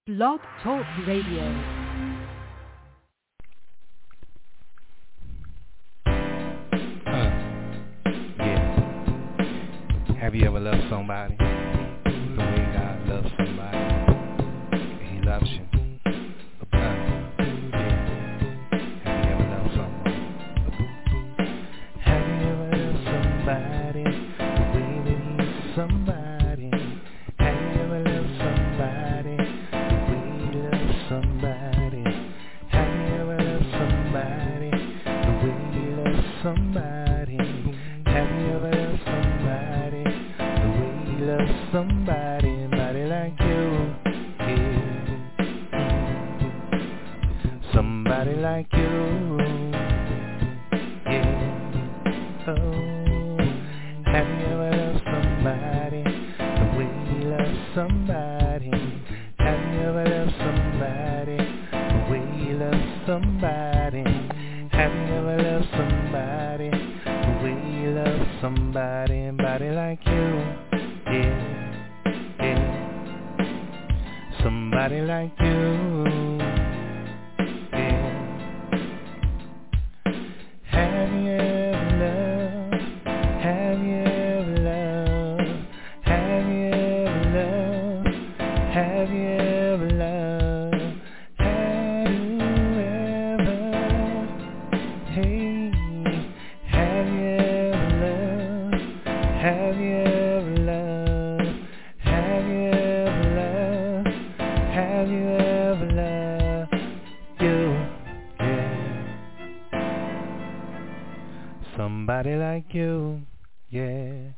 Blog Talk Radio. Have you ever loved somebody the way God loves somebody? He loves you. Have you ever loved someone? Have you ever loved somebody the way that He somebody? Have you ever loved somebody the way He loves somebody? Have you ever loved somebody the way He loves somebody? Have you ever loved somebody the way He loves somebody? Somebody like you, yeah. Somebody like you, yeah. Oh, have you ever loved somebody the way He loves somebody? Have you ever loved somebody the way He loves somebody? Have you ever loved somebody the way He loves somebody? Somebody like you, yeah, yeah. Somebody like you, yeah. Have you ever loved? Have you ever loved? Have you ever loved? Have you ever loved? Have you ever? Hey, have you ever loved? Have you ever loved? Have you ever loved? Have you ever loved you? Yeah. Somebody like you, yeah.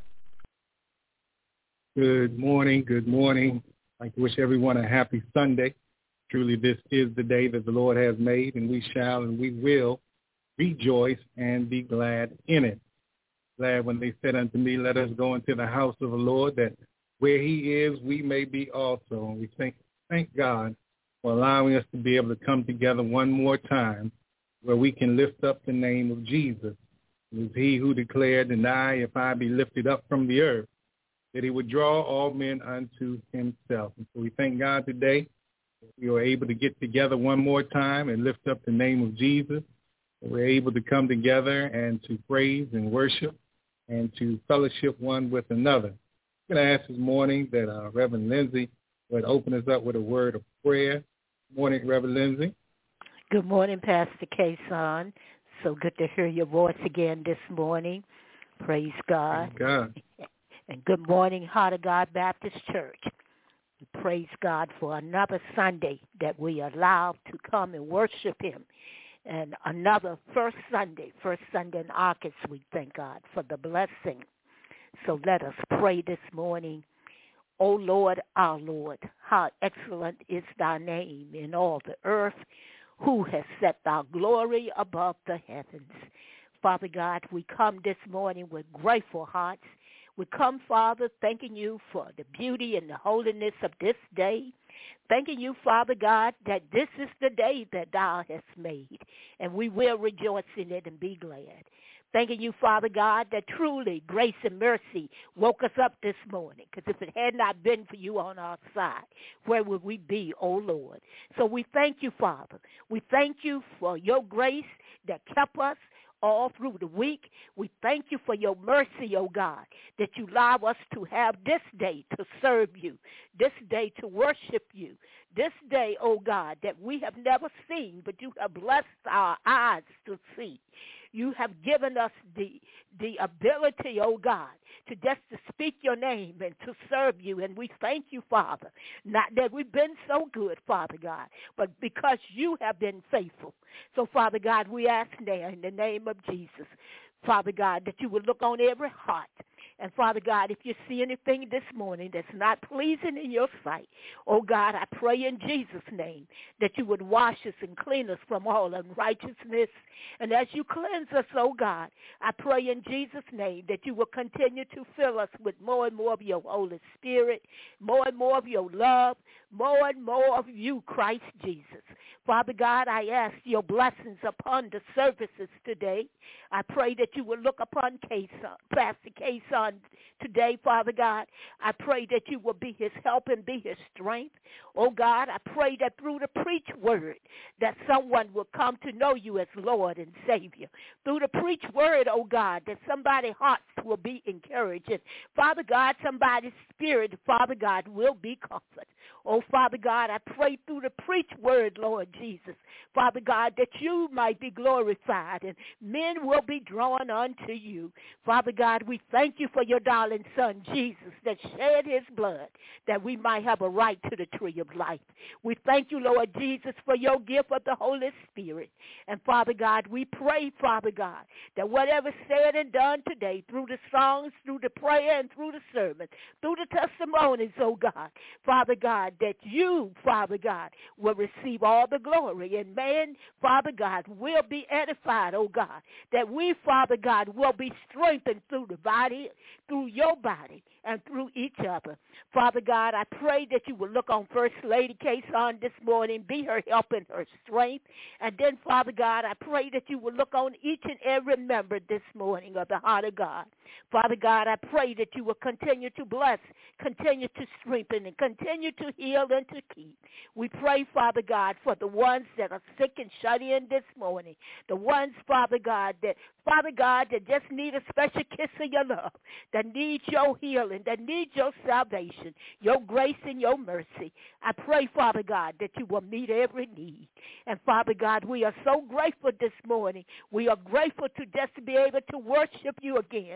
Good morning. Good morning. I'd like to wish everyone a happy Sunday. Truly, this is the day that the Lord has made, and we shall and we will rejoice and be glad in it. Glad when they said unto me, let us go into the house of the Lord, that where He is, we may be also. And we thank God for allowing us to be able to come together one more time where we can lift up the name of Jesus. It was He who declared, and I, if I be lifted up from the earth, that He would draw all men unto Himself. And so we thank God today that we are able to get together one more time and lift up the name of Jesus. That we're able to come together and to praise and worship and to fellowship one with another. I'm going to ask this morning that Reverend Lindsay would open us up with a word of prayer. Good morning, Reverend Lindsay. Good morning, Pastor Kason. So good to hear your voice again this morning. Praise God. Praise God. And good morning, Heart of God Baptist Church. Praise God for another Sunday that we are allowed to come and worship Him. And another first Sunday in August, we thank God for the blessing. So let us pray this morning. O Lord, our Lord, how excellent is thy name in all the earth, who has set thy glory above the heavens. Father God, we come this morning with grateful hearts. We come, Father, thanking you for the beauty and the holiness of this day. Thanking you, Father God, that this is the day that thou hast made, and we will rejoice in it and be glad. Thanking you, Father God, that truly grace and mercy woke us up this morning, because if it had not been for you on our side, where would we be, oh Lord? So we thank you, Father. We thank you for your grace that kept us all through the week. We thank you for your mercy, oh God, that you allow us to have this day to serve you, this day to worship you, this day, oh God, that we have never seen, but you have blessed our eyes to see. You have given us the ability, oh God, to just to speak your name and to serve you. And we thank you, Father, not that we've been so good, Father God, but because you have been faithful. So, Father God, we ask now in the name of Jesus, Father God, that you would look on every heart. And, Father God, if you see anything this morning that's not pleasing in your sight, oh God, I pray in Jesus' name that you would wash us and clean us from all unrighteousness. And as you cleanse us, oh God, I pray in Jesus' name that you will continue to fill us with more and more of your Holy Spirit, more and more of your love, more and more of you, Christ Jesus. Father God, I ask your blessings upon the services today. I pray that you will look upon Pastor Kason son today, Father God. I pray that you will be his help and be his strength. Oh, God, I pray that through the preached word that someone will come to know you as Lord and Savior. Through the preached word, oh, God, that somebody's hearts will be encouraged. And, Father God, somebody's spirit, Father God, will be comforted. Oh, Father God, I pray through the preached word, Lord Jesus, Father God, that you might be glorified and men will be drawn unto you. Father God, we thank you for your darling son, Jesus, that shed his blood that we might have a right to the tree of life. We thank you, Lord Jesus, for your gift of the Holy Spirit. And, Father God, we pray, Father God, that whatever said and done today through the songs, through the prayer, and through the sermon, through the testimonies, oh God, Father God, that you, Father God, will receive all the glory. And man, Father God, will be edified, oh God, that we, Father God, will be strengthened through the body, through your body, and through each other. Father God, I pray that you will look on First Lady Kayson this morning, be her help and her strength. And then, Father God, I pray that you will look on each and every member this morning of the heart of God. Father God, I pray that you will continue to bless, continue to strengthen, and continue to heal and to keep. We pray, Father God, for the ones that are sick and shut in this morning, the ones, Father God, that just need a special kiss of your love, that need your healing, that need your salvation, your grace and your mercy. I pray, Father God, that you will meet every need. And, Father God, we are so grateful this morning. We are grateful to just be able to worship you again.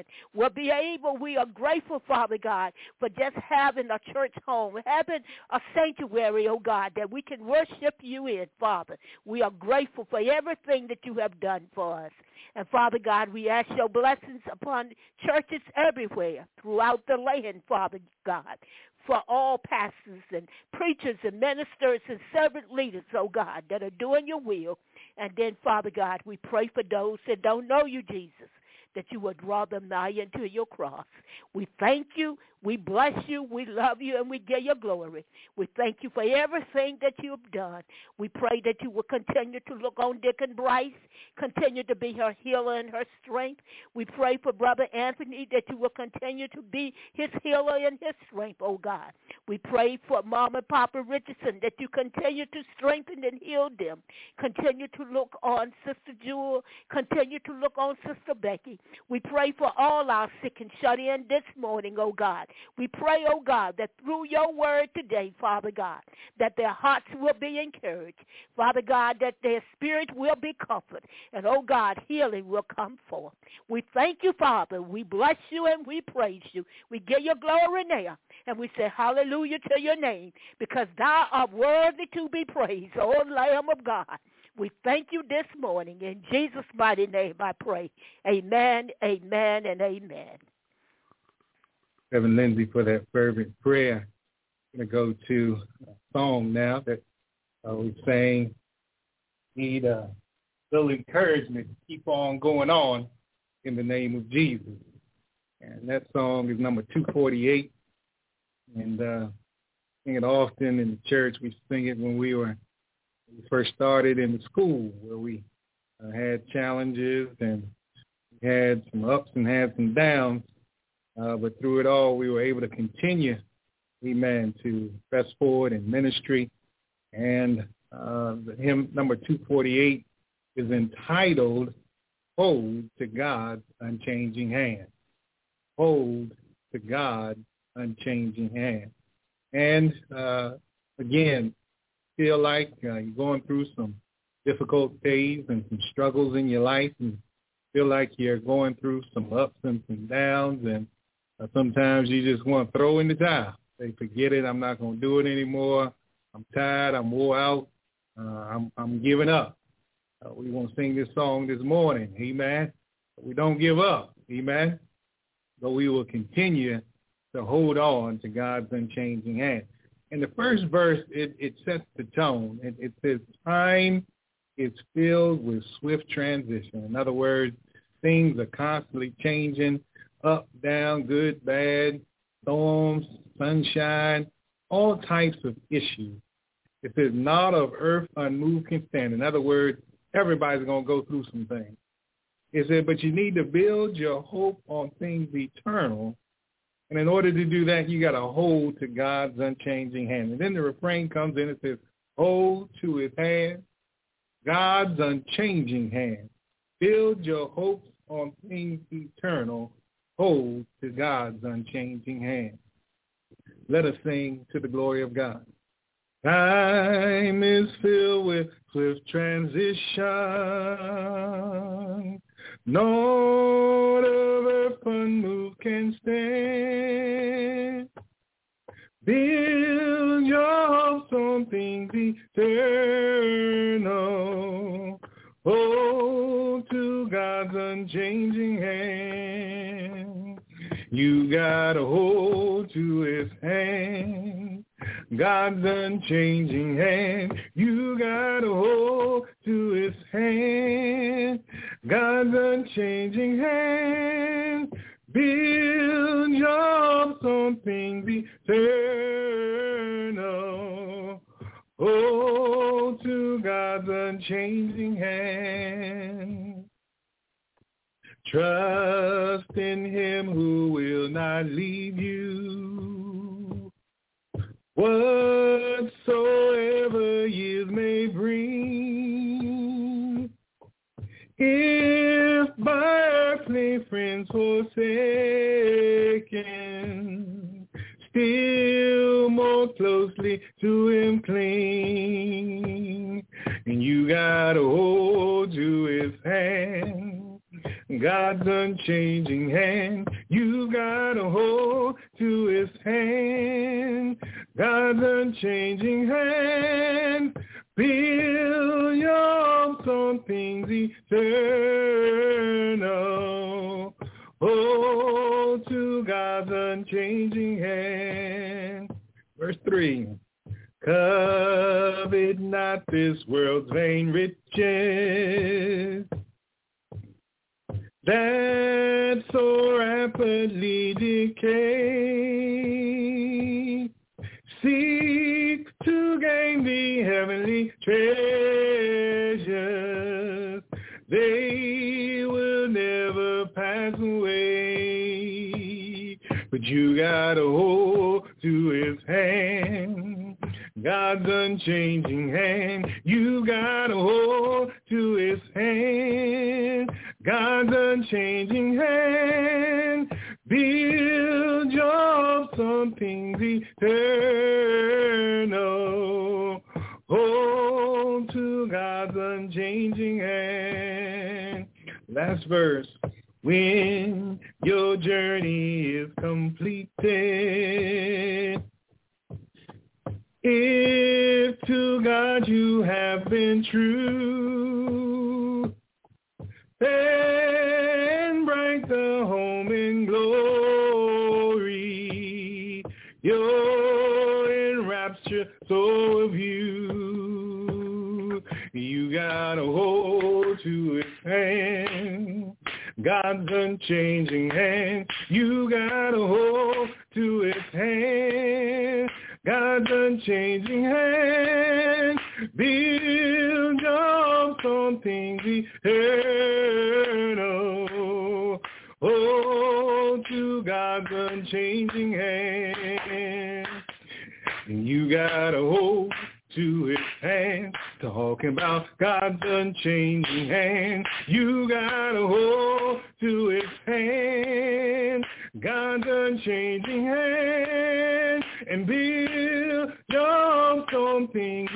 We are grateful, Father God, for just having a church home, having a sanctuary, oh God, that we can worship you in, Father. We are grateful for everything that you have done for us. And, Father God, we ask your blessings upon churches everywhere throughout the land, Father God, for all pastors and preachers and ministers and servant leaders, oh God, that are doing your will. And then, Father God, we pray for those that don't know you, Jesus, that you would draw them nigh into your cross. We thank you, we bless you, we love you, and we give you glory. We thank you for everything that you have done. We pray that you will continue to look on Deacon Bryce, continue to be her healer and her strength. We pray for Brother Anthony that you will continue to be his healer and his strength, oh God. We pray for Mom and Papa Richardson that you continue to strengthen and heal them. Continue to look on Sister Jewel. Continue to look on Sister Becky. We pray for all our sick and shut in this morning, oh God. We pray, oh God, that through your word today, Father God, that their hearts will be encouraged. Father God, that their spirit will be comforted. And, oh God, healing will come forth. We thank you, Father. We bless you and we praise you. We give you glory now. And we say hallelujah to your name, because thou art worthy to be praised, O Lamb of God. We thank you this morning. In Jesus' mighty name I pray. Amen, amen, and amen. Reverend Lindsay, for that fervent prayer. I'm going to go to a song now that we sang. Need a little encouragement to keep on going on in the name of Jesus. And that song is number 248. And sing it often in the church. We sing it when we first started in the school, where we had challenges and we had some ups and had some downs. But through it all, we were able to continue, amen, to press forward in ministry. And the hymn number 248 is entitled, Hold to God's Unchanging Hand. Hold to God's unchanging hand. And again, feel like you're going through some difficult days and some struggles in your life, and feel like you're going through some ups and some downs, and sometimes you just want to throw in the towel. Say, forget it, I'm not going to do it anymore. I'm tired, I'm wore out, I'm giving up. We want to sing this song this morning, amen. We don't give up, amen. But we will continue to hold on to God's unchanging hand. In the first verse, it sets the tone. It says, time is filled with swift transition. In other words, things are constantly changing, up, down, good, bad, storms, sunshine, all types of issues. It says, not of earth unmoved can stand. In other words, everybody's going to go through some things. It said, but you need to build your hope on things eternal, And in order to do that, you got to hold to God's unchanging hand. And then the refrain comes in and says, hold to his hand, God's unchanging hand. Build your hopes on things eternal. Hold to God's unchanging hand. Let us sing to the glory of God. Time is filled with swift transition. Naught of earth unmoved can stand. Build your hopes on things eternal. Hold to God's unchanging hand. You gotta hold to his hand. God's unchanging hand. You gotta hold to his hand. God's unchanging hand. Build your hopes on things eternal. Hold to God's unchanging hand. Trust in him who will not leave you. Whatsoever years may bring, if by earthly friends forsaken, still more closely to him cling. And you gotta hold to his hand, God's unchanging hand. You gotta hold to his hand, God's unchanging hand. Build your hopes on things eternal. Hold to God's unchanging hand. Verse 3. Covet not this world's vain riches that so rapidly decay. Seek to gain the heavenly treasures. They will never pass away. But you gotta hold to his hand, God's unchanging hand. You gotta hold to his hand, God's unchanging hand. Build your hopes on things eternal. Hold to God's unchanging hand. Last verse. When your journey is completed, if to God you have been true, then bright the home in glory, you're in rapture, so of you. You gotta hold to his hand, God's unchanging hand. You gotta hold to his hand, God's unchanging hand. Build your hopes on things eternal. Hold to God's unchanging hand. You gotta hold to his hand. Talking about God's unchanging hand. You gotta hold to his hand, God's unchanging hand, and build your hopes on things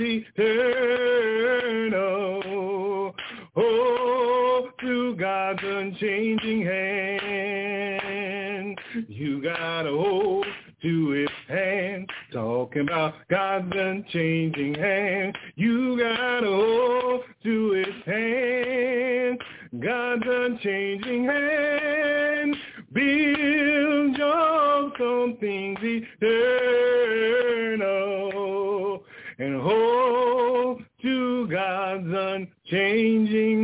eternal. Hold to God's unchanging hand. You gotta hold to his hand. Talking about God's unchanging hand. You gotta hold to his hand, God's unchanging hand. Build your hopes on things eternal, and hold to God's unchanging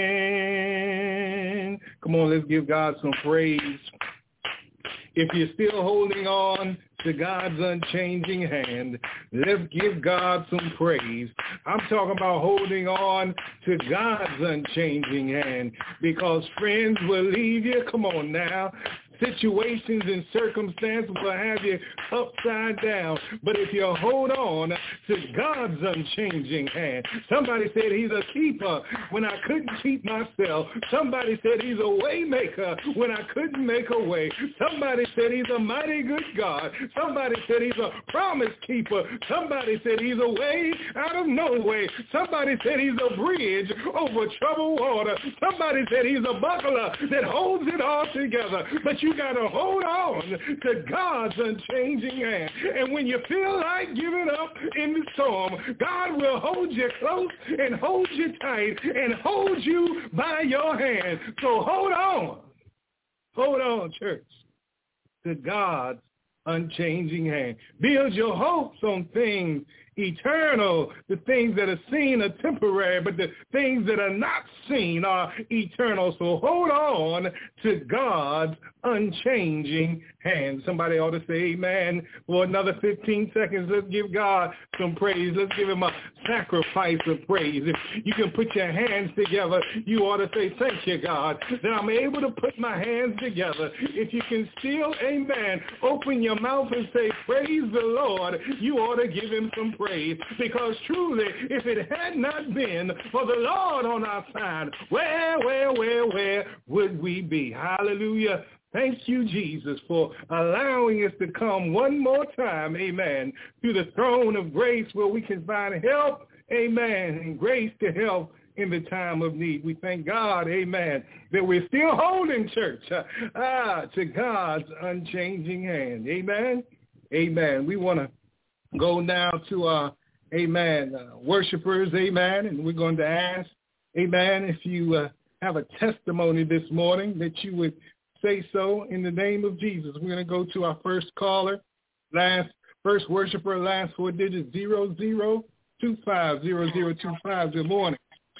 hand. Come on, let's give God some praise. If you're still holding on to God's unchanging hand, let's give God some praise. I'm talking about holding on to God's unchanging hand, because friends will leave you. Come on now. situations and circumstances will have you upside down. But if you hold on to God's unchanging hand, somebody said he's a keeper when I couldn't keep myself. Somebody said he's a way maker when I couldn't make a way. Somebody said he's a mighty good God. Somebody said he's a promise keeper. Somebody said he's a way out of no way. Somebody said he's a bridge over troubled water. Somebody said he's a buckler that holds it all together. But you got to hold on to God's unchanging hand. And when you feel like giving up in the storm, God will hold you close and hold you tight and hold you by your hand. So hold on. Hold on, church, to God's unchanging hand. Build your hopes on things eternal. The things that are seen are temporary, but the things that are not seen are eternal. So hold on to God's unchanging hand. Somebody ought to say amen for another 15 seconds. Let's give God some praise. Let's give him a sacrifice of praise. If you can put your hands together, you ought to say, thank you, God, that I'm able to put my hands together. If you can still, amen, open your mouth and say, praise the Lord, you ought to give him some praise. Because truly, if it had not been for the Lord on our side, where would we be? Hallelujah. Thank you, Jesus, for allowing us to come one more time, amen, to the throne of grace where we can find help, amen, and grace to help in the time of need. We thank God, amen, that we're still holding, church, to God's unchanging hand. Amen. Amen. We want to go now to our, amen, worshipers, amen, and we're going to ask, amen, if you have a testimony this morning that you would say so in the name of Jesus. We're going to go to our first caller, first worshiper, last four digits, 0025, 0025. Good morning.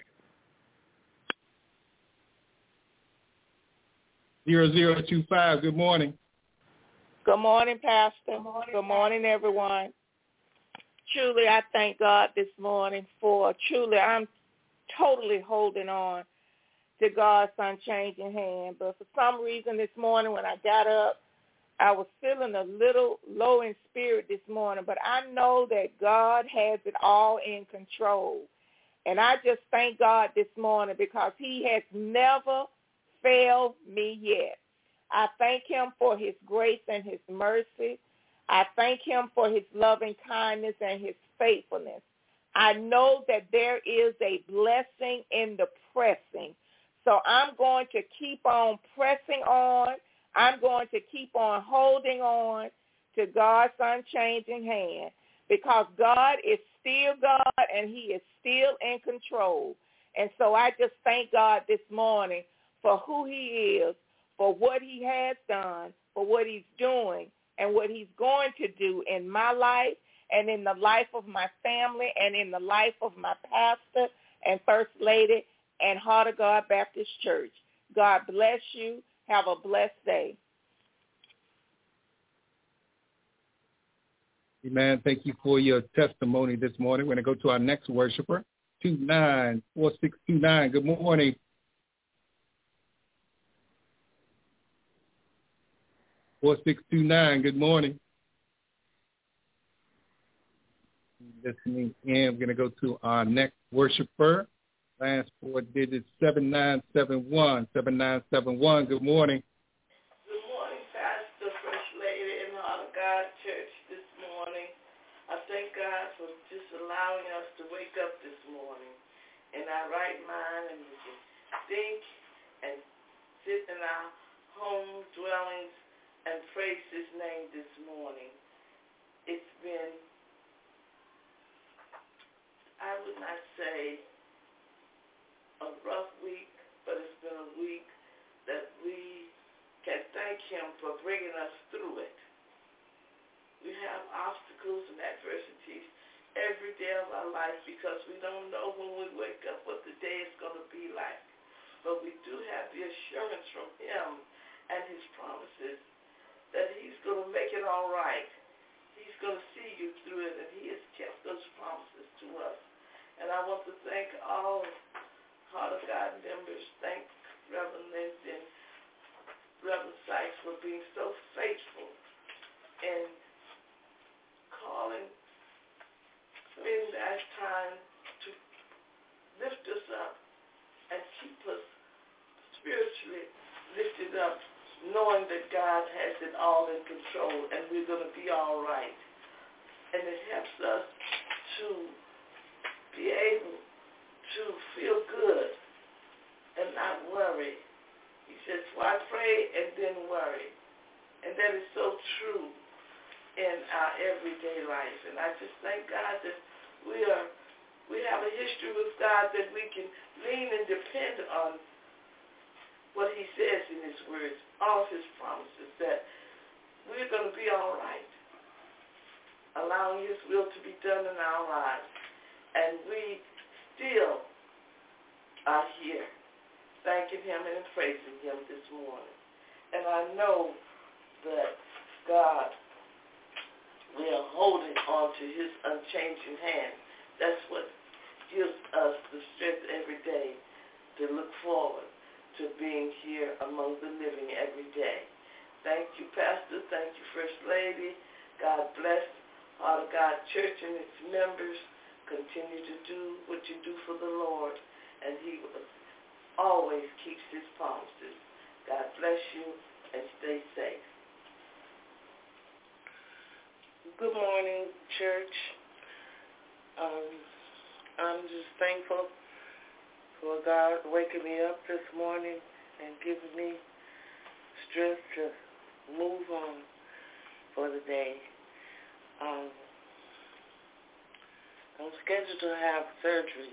0025, good morning. Good morning, Pastor. Good morning, everyone. Truly, I thank God this morning I'm totally holding on to God's unchanging hand. But for some reason this morning when I got up, I was feeling a little low in spirit this morning. But I know that God has it all in control. And I just thank God this morning because he has never failed me yet. I thank him for his grace and his mercy. I thank him for his loving kindness and his faithfulness. I know that there is a blessing in the pressing. So I'm going to keep on pressing on. I'm going to keep on holding on to God's unchanging hand because God is still God and he is still in control. And so I just thank God this morning for who he is, for what he has done, for what he's doing, and what he's going to do in my life and in the life of my family and in the life of my pastor and First Lady and Heart of God Baptist Church. God bless you. Have a blessed day. Amen. Thank you for your testimony this morning. We're going to go to our next worshiper, 294629. Good morning. (4629), good morning. Listening in, we're going to go to our next worshiper. Last four digits, 7971. 7971, good morning. Good morning, Pastor, First Lady, and Heart of God Church this morning. I thank God for just allowing us to wake up this morning in our right mind and we can think and sit in our home dwellings and praise his name this morning. It's been, I would not say a rough week, but it's been a week that we can thank him for bringing us through it. We have obstacles and adversities every day of our life because we don't know when we wake up what the day is going to be like. But we do have the assurance from him and his promises that he's going to make it all right. He's going to see you through it, and he has kept those promises to us. And I want to thank all Heart of God members. Thank Reverend Lindsay and Reverend Sykes for being God has it all in control, and we're going to be all right. And it helps us to be able to feel good and not worry. He says, why pray and then worry? And that is so true in our everyday life. And I just thank God that we have a history with God that we can lean and depend on what he says in his words, all of his promises, that we're going to be all right, allowing his will to be done in our lives. And we still are here thanking him and praising him this morning. And I know that God, we are holding on to his unchanging hand. That's what gives us the strength every day to look forward to being here among the living every day. Thank you, Pastor. Thank you, First Lady. God bless Heart of God Church and its members. Continue to do what you do for the Lord, and he always keeps his promises. God bless you, and stay safe. Good morning, church. I'm just thankful for God waking me up this morning and giving me strength to move on for the day. I'm scheduled to have surgery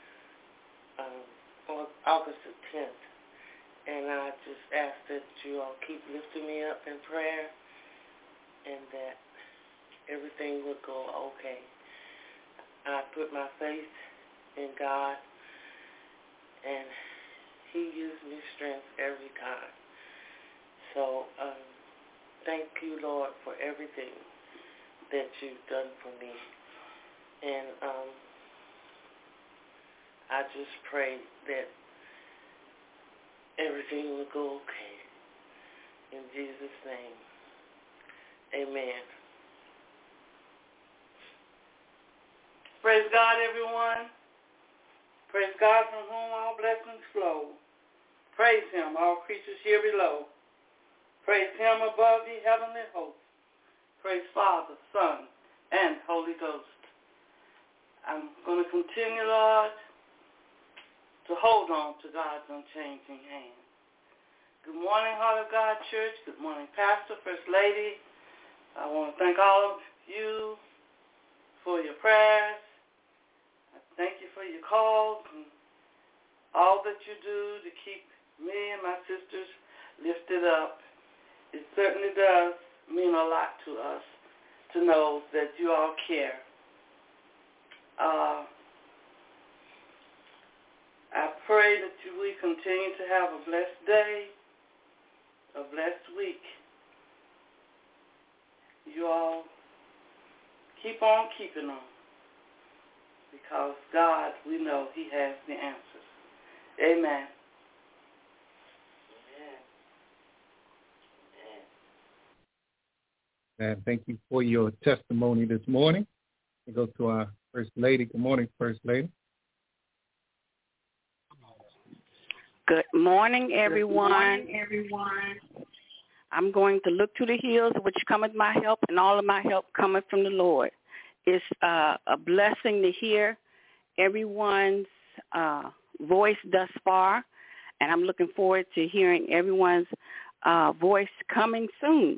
on August the 10th, and I just ask that you all keep lifting me up in prayer and that everything will go okay. I put my faith in God, and he gives me strength every time. So thank you, Lord, for everything that you've done for me. And I just pray that everything will go okay. In Jesus' name, amen. Praise God, everyone. Praise God from whom all blessings flow. Praise him, all creatures here below. Praise him above the heavenly host. Praise Father, Son, and Holy Ghost. I'm going to continue, Lord, to hold on to God's unchanging hand. Good morning, Heart of God Church. Good morning, Pastor, First Lady. I want to thank all of you for your prayers. Thank you for your calls and all that you do to keep me and my sisters lifted up. It certainly does mean a lot to us to know that you all care. I pray that we continue to have a blessed day, a blessed week. You all keep on keeping on. Because God, we know he has the answers. Amen. And thank you for your testimony this morning. We go to our First Lady. Good morning, First Lady. Good morning, everyone. I'm going to look to the hills, which cometh my help, and all of my help cometh from the Lord. It's a blessing to hear everyone's voice thus far, and I'm looking forward to hearing everyone's voice coming soon.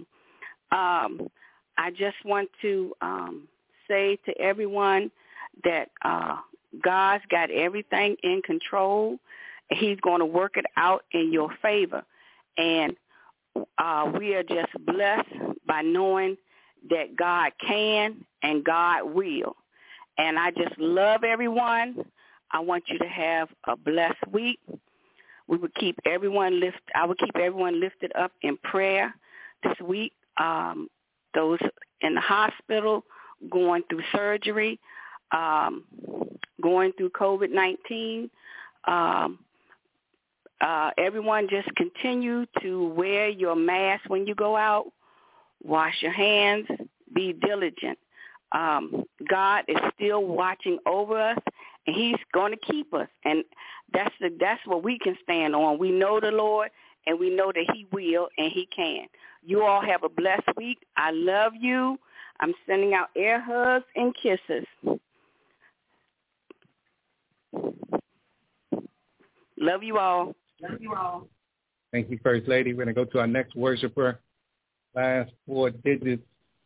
I just want to say to everyone that God's got everything in control. He's going to work it out in your favor, and we are just blessed by knowing that God can and God will. And I just love everyone. I want you to have a blessed week. I would keep everyone lifted up in prayer this week. Those in the hospital, going through surgery, going through COVID-19. Everyone just continue to wear your mask when you go out. Wash your hands. Be diligent. God is still watching over us, and he's going to keep us. And that's what we can stand on. We know the Lord, and we know that he will and he can. You all have a blessed week. I love you. I'm sending out air hugs and kisses. Love you all. Love you all. Thank you, First Lady. We're going to go to our next worshiper. Last 4 digits,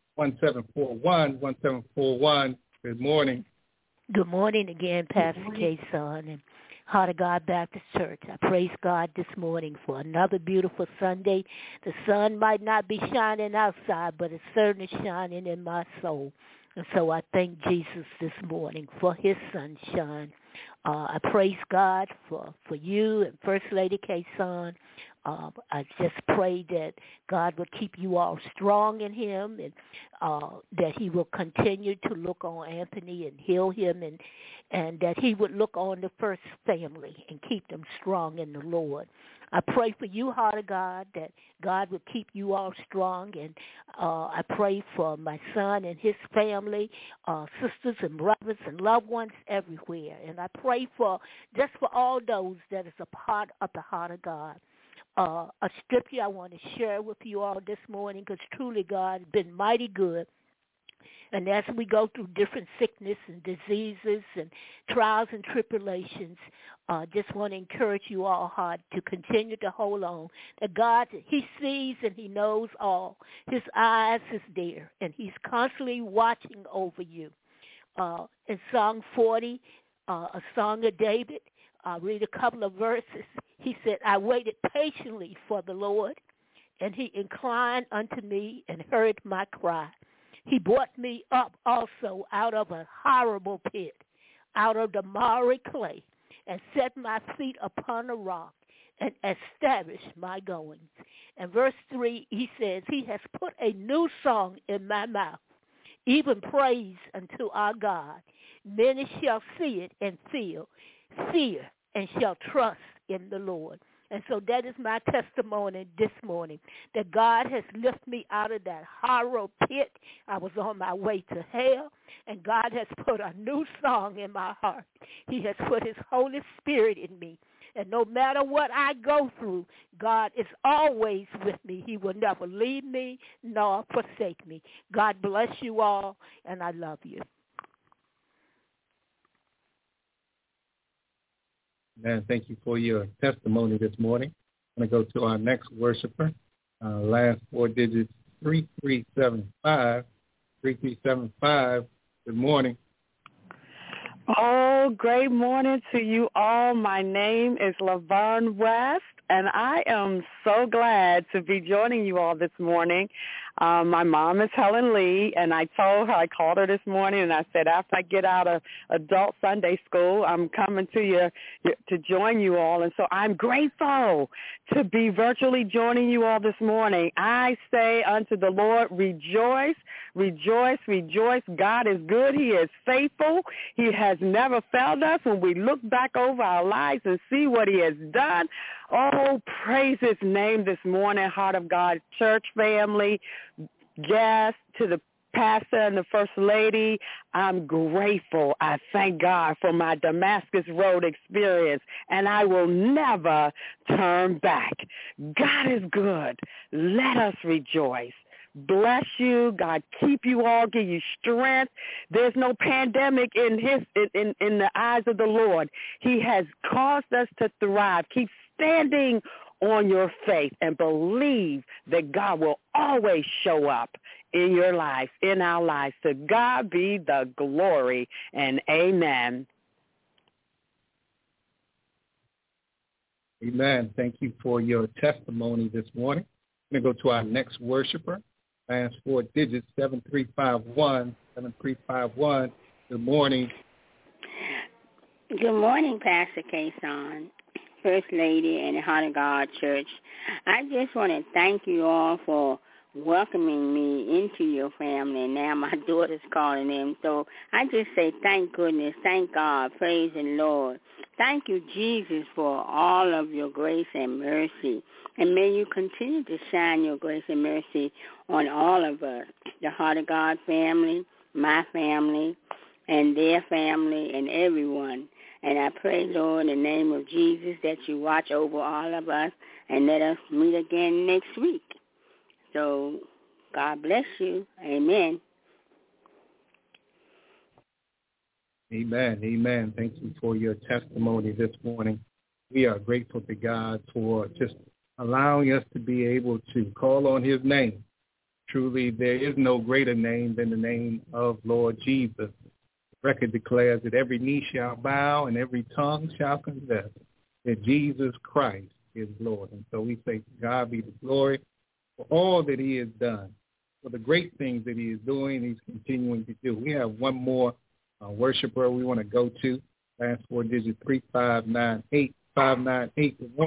1741, 1741. Good morning. Good morning again, Pastor K-Son and Heart of God Baptist Church. I praise God this morning for another beautiful Sunday. The sun might not be shining outside, but it's certainly shining in my soul. And so I thank Jesus this morning for his sunshine. I praise God for you and First Lady K-Son. I just pray that God will keep you all strong in him, and that he will continue to look on Anthony and heal him, and that he would look on the First family and keep them strong in the Lord. I pray for you, Heart of God, that God would keep you all strong. And I pray for my son and his family, sisters and brothers and loved ones everywhere. And I pray for all those that is a part of the Heart of God. A scripture I want to share with you all this morning, because truly God has been mighty good. And as we go through different sickness and diseases and trials and tribulations, just want to encourage you all hard to continue to hold on. That God, he sees and he knows all. His eyes is there, and he's constantly watching over you. In Psalm 40, a song of David, I'll read a couple of verses. He said, I waited patiently for the Lord, and he inclined unto me and heard my cry. He brought me up also out of a horrible pit, out of the miry clay, and set my feet upon a rock, and established my goings. And verse 3, he says, he has put a new song in my mouth, even praise unto our God. Many shall see it and feel fear, and shall trust in the Lord. And so that is my testimony this morning, that God has lifted me out of that horrible pit. I was on my way to hell, and God has put a new song in my heart. He has put his Holy Spirit in me. And no matter what I go through, God is always with me. He will never leave me nor forsake me. God bless you all, and I love you. Man, thank you for your testimony this morning. I'm going to go to our next worshiper. Last 4 digits, 3375. 3375. Good morning. Oh, great morning to you all. My name is Laverne West, and I am so glad to be joining you all this morning. My mom is Helen Lee, and I called her this morning, and I said, after I get out of adult Sunday school, I'm coming to you to join you all. And so I'm grateful to be virtually joining you all this morning. I say unto the Lord, rejoice, rejoice, rejoice. God is good. He is faithful. He has never failed us. When we look back over our lives and see what he has done, oh, praise his name this morning, Heart of God Church family, guests, to the pastor and the First Lady. I'm grateful. I thank God for my Damascus Road experience, and I will never turn back. God is good. Let us rejoice. Bless you. God keep you all, give you strength. There's no pandemic in the eyes of the Lord. He has caused us to thrive. Keep standing on your faith and believe that God will always show up in your lives, in our lives. To God be the glory, and amen. Amen. Thank you for your testimony this morning. I'm going to go to our next worshiper. Last 4 digits, 7351. 7351. Good morning. Good morning, Pastor K-Son, First Lady, and the Heart of God Church. I just want to thank you all for welcoming me into your family, and now my daughter's calling in. So I just say thank goodness, thank God, praise the Lord. Thank you, Jesus, for all of your grace and mercy. And may you continue to shine your grace and mercy on all of us, the Heart of God family, my family, and their family, and everyone. And I pray, Lord, in the name of Jesus, that you watch over all of us and let us meet again next week. So God bless you. Amen. Amen. Amen. Thank you for your testimony this morning. We are grateful to God for just allowing us to be able to call on his name. Truly, there is no greater name than the name of Lord Jesus. The record declares that every knee shall bow and every tongue shall confess that Jesus Christ is Lord. And so we say, to God be the glory for all that he has done, for the great things that he is doing, he's continuing to do. We have one more worshiper we want to go to. Last four digits, 3598, 598.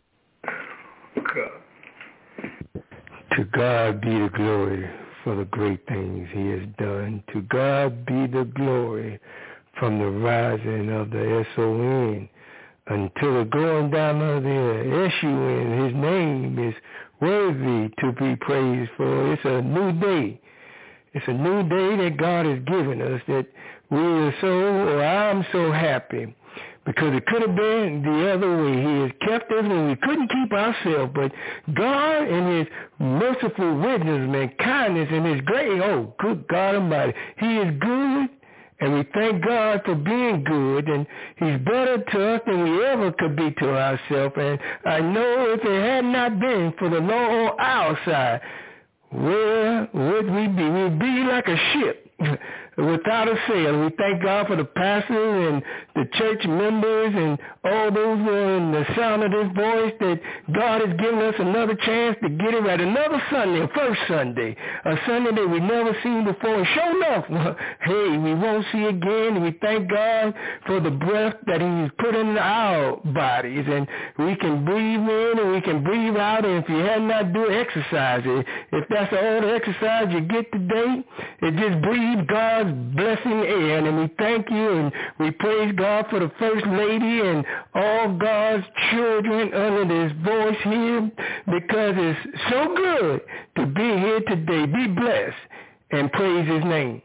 To God be the glory for the great things he has done. To God be the glory from the rising of the S-O-N until the going down of the S-U-N. His name is worthy to be praised, for it's a new day. It's a new day that God has given us, that I'm so happy, because it could have been the other way. He has kept us when we couldn't keep ourselves, but God in his merciful wisdom and kindness and his grace, oh, good God Almighty, he is good, and we thank God for being good, and he's better to us than we ever could be to ourselves. And I know if it had not been for the Lord on our side, where would we be? We'd be like a ship without a sail. We thank God for the pastors and the church members and all those who are in the sound of this voice, that God has given us another chance to get it right. Another Sunday, a first Sunday, a Sunday that we've never seen before. And sure enough, hey, we won't see again. And we thank God for the breath that he's put in our bodies. And we can breathe in and we can breathe out. And if you have not do exercise, if that's all the exercise you get today, it just breathe God's blessing air. And we thank you and we praise God for the First Lady and all God's children under this voice here, because it's so good to be here today. Be blessed and praise his name.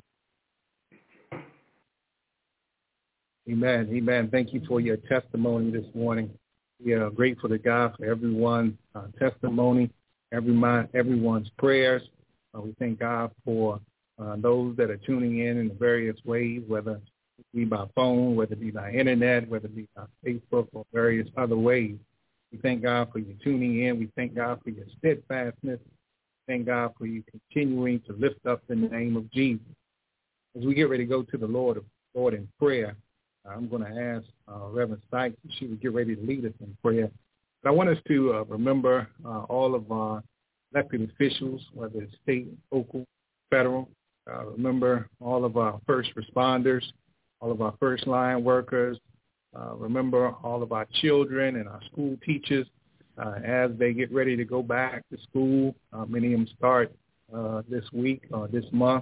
Amen. Amen. Thank you for your testimony this morning. We are grateful to God for everyone's testimony, everyone's prayers. We thank God for those that are tuning in the various ways, whether it be by phone, whether it be by internet, whether it be by Facebook or various other ways. We thank God for you tuning in. We thank God for your steadfastness. Thank God for you continuing to lift up the name of Jesus. As we get ready to go to the Lord in prayer, I'm going to ask Reverend Sykes if she would get ready to lead us in prayer. But I want us to remember all of our elected officials, whether it's state, local, federal. Remember all of our first responders, all of our first line workers. Remember all of our children and our school teachers as they get ready to go back to school. Many of them start this week or this month.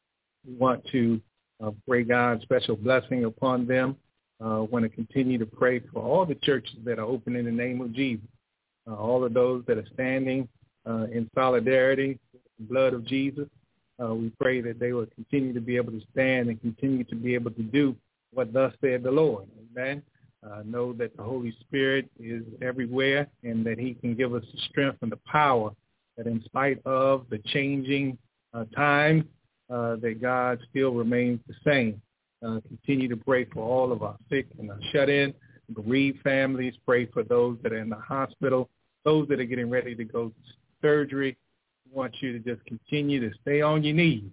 We want to pray God's special blessing upon them. Want to continue to pray for all the churches that are open in the name of Jesus. All of those that are standing in solidarity with the blood of Jesus. We pray that they will continue to be able to stand and continue to be able to do what thus said the Lord. Amen. Know that the Holy Spirit is everywhere and that he can give us the strength and the power that in spite of the changing times, that God still remains the same. Continue to pray for all of our sick and our shut-in, bereaved families. Pray for those that are in the hospital, those that are getting ready to go to surgery. I want you to just continue to stay on your knees,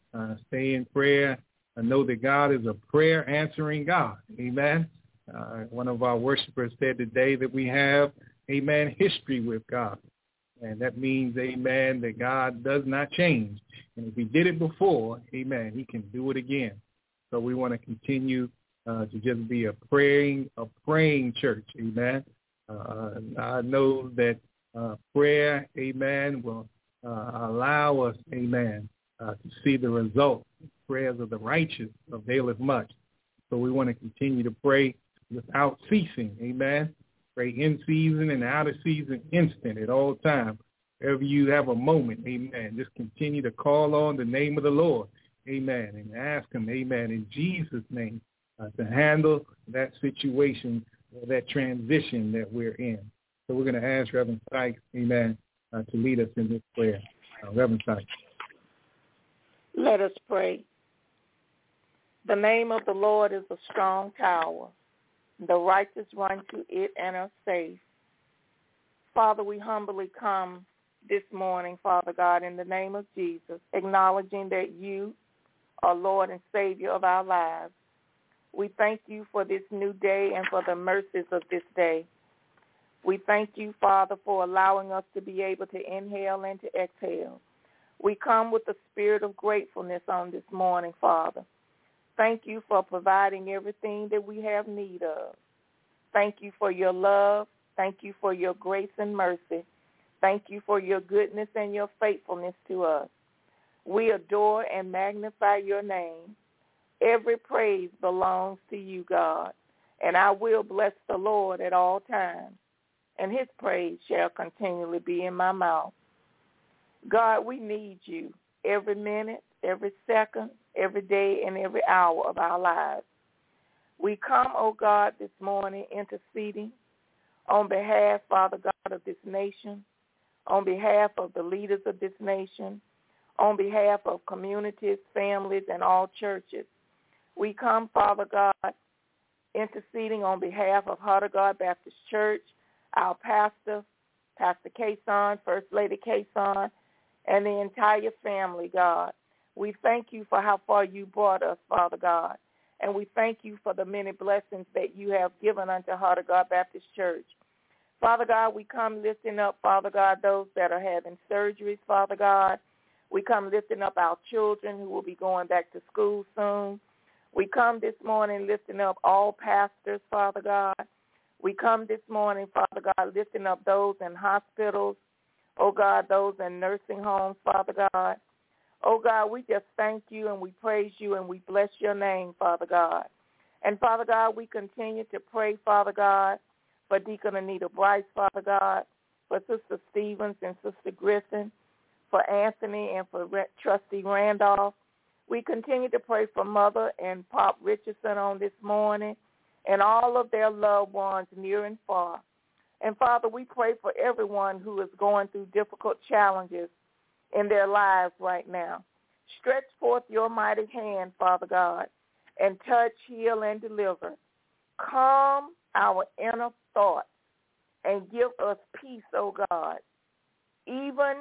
stay in prayer, and know that God is a prayer-answering God. Amen. One of our worshipers said today that we have, amen, history with God. And that means, amen, that God does not change. And if he did it before, amen, he can do it again. So we want to continue to just be a praying church. Amen. I know that prayer, amen, will allow us, amen, to see the result. Prayers of the righteous availeth much. So we want to continue to pray without ceasing. Amen. Pray in season and out of season, instant at all times. Wherever you have a moment, amen, just continue to call on the name of the Lord, amen, and ask him, amen, in Jesus' name to handle that situation, that transition that we're in. So we're going to ask Reverend Sykes, amen, to lead us in this prayer. Reverend Sykes. Let us pray. The name of the Lord is a strong tower. The righteous run to it and are safe. Father, we humbly come this morning, Father God, in the name of Jesus, acknowledging that you are Lord and Savior of our lives. We thank you for this new day and for the mercies of this day. We thank you, Father, for allowing us to be able to inhale and to exhale. We come with the spirit of gratefulness on this morning, Father. Thank you for providing everything that we have need of. Thank you for your love. Thank you for your grace and mercy. Thank you for your goodness and your faithfulness to us. We adore and magnify your name. Every praise belongs to you, God, and I will bless the Lord at all times, and his praise shall continually be in my mouth. God, we need you every minute, every second, every day, and every hour of our lives. We come, oh God, this morning interceding on behalf, Father God, of this nation, on behalf of the leaders of this nation, on behalf of communities, families, and all churches. We come, Father God, interceding on behalf of Heart of God Baptist Church, our pastor, Pastor Kason, First Lady Kason, and the entire family, God. We thank you for how far you brought us, Father God, and we thank you for the many blessings that you have given unto Heart of God Baptist Church. Father God, we come lifting up, Father God, those that are having surgeries, Father God. We come lifting up our children who will be going back to school soon. We come this morning lifting up all pastors, Father God. We come this morning, Father God, lifting up those in hospitals, oh God, those in nursing homes, Father God. Oh God, we just thank you and we praise you and we bless your name, Father God. And Father God, we continue to pray, Father God, for Deacon Anita Bryce, Father God, for Sister Stevens and Sister Griffin, for Anthony and for Trustee Randolph. We continue to pray for Mother and Pop Richardson on this morning and all of their loved ones near and far. And, Father, we pray for everyone who is going through difficult challenges in their lives right now. Stretch forth your mighty hand, Father God, and touch, heal, and deliver. Calm our inner thoughts and give us peace, oh God, even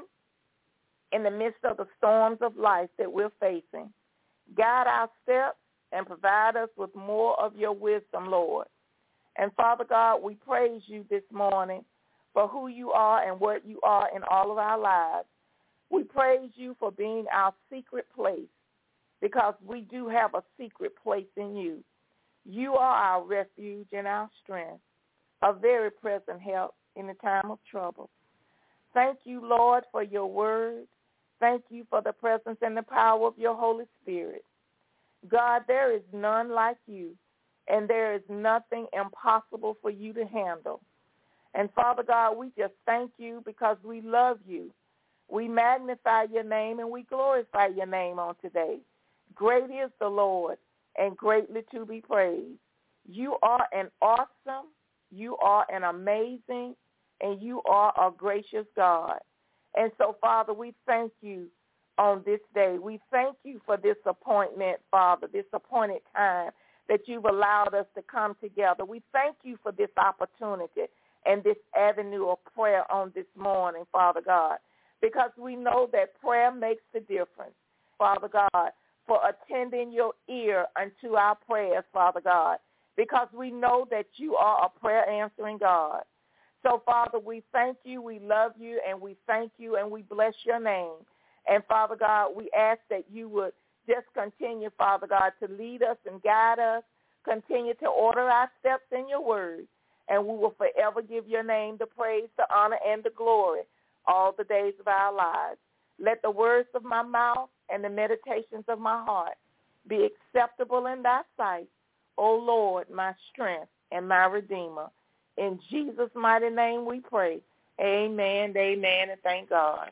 in the midst of the storms of life that we're facing. Guide our steps and provide us with more of your wisdom, Lord. And, Father God, we praise you this morning for who you are and what you are in all of our lives. We praise you for being our secret place because we do have a secret place in you. You are our refuge and our strength, a very present help in the time of trouble. Thank you, Lord, for your word. Thank you for the presence and the power of your Holy Spirit. God, there is none like you, and there is nothing impossible for you to handle. And, Father God, we just thank you because we love you. We magnify your name and we glorify your name on today. Great is the Lord and greatly to be praised. You are an awesome, you are an amazing, and you are a gracious God. And so, Father, we thank you on this day. We thank you for this appointment, Father, this appointed time that you've allowed us to come together. We thank you for this opportunity and this avenue of prayer on this morning, Father God, because we know that prayer makes the difference, Father God, for attending your ear unto our prayers, Father God, because we know that you are a prayer-answering God. So, Father, we thank you, we love you, and we thank you, and we bless your name. And, Father God, we ask that you would just continue, Father God, to lead us and guide us, continue to order our steps in your word, and we will forever give your name the praise, the honor, and the glory all the days of our lives. Let the words of my mouth and the meditations of my heart be acceptable in thy sight, O Lord, my strength and my redeemer. In Jesus' mighty name we pray. Amen, amen, and thank God.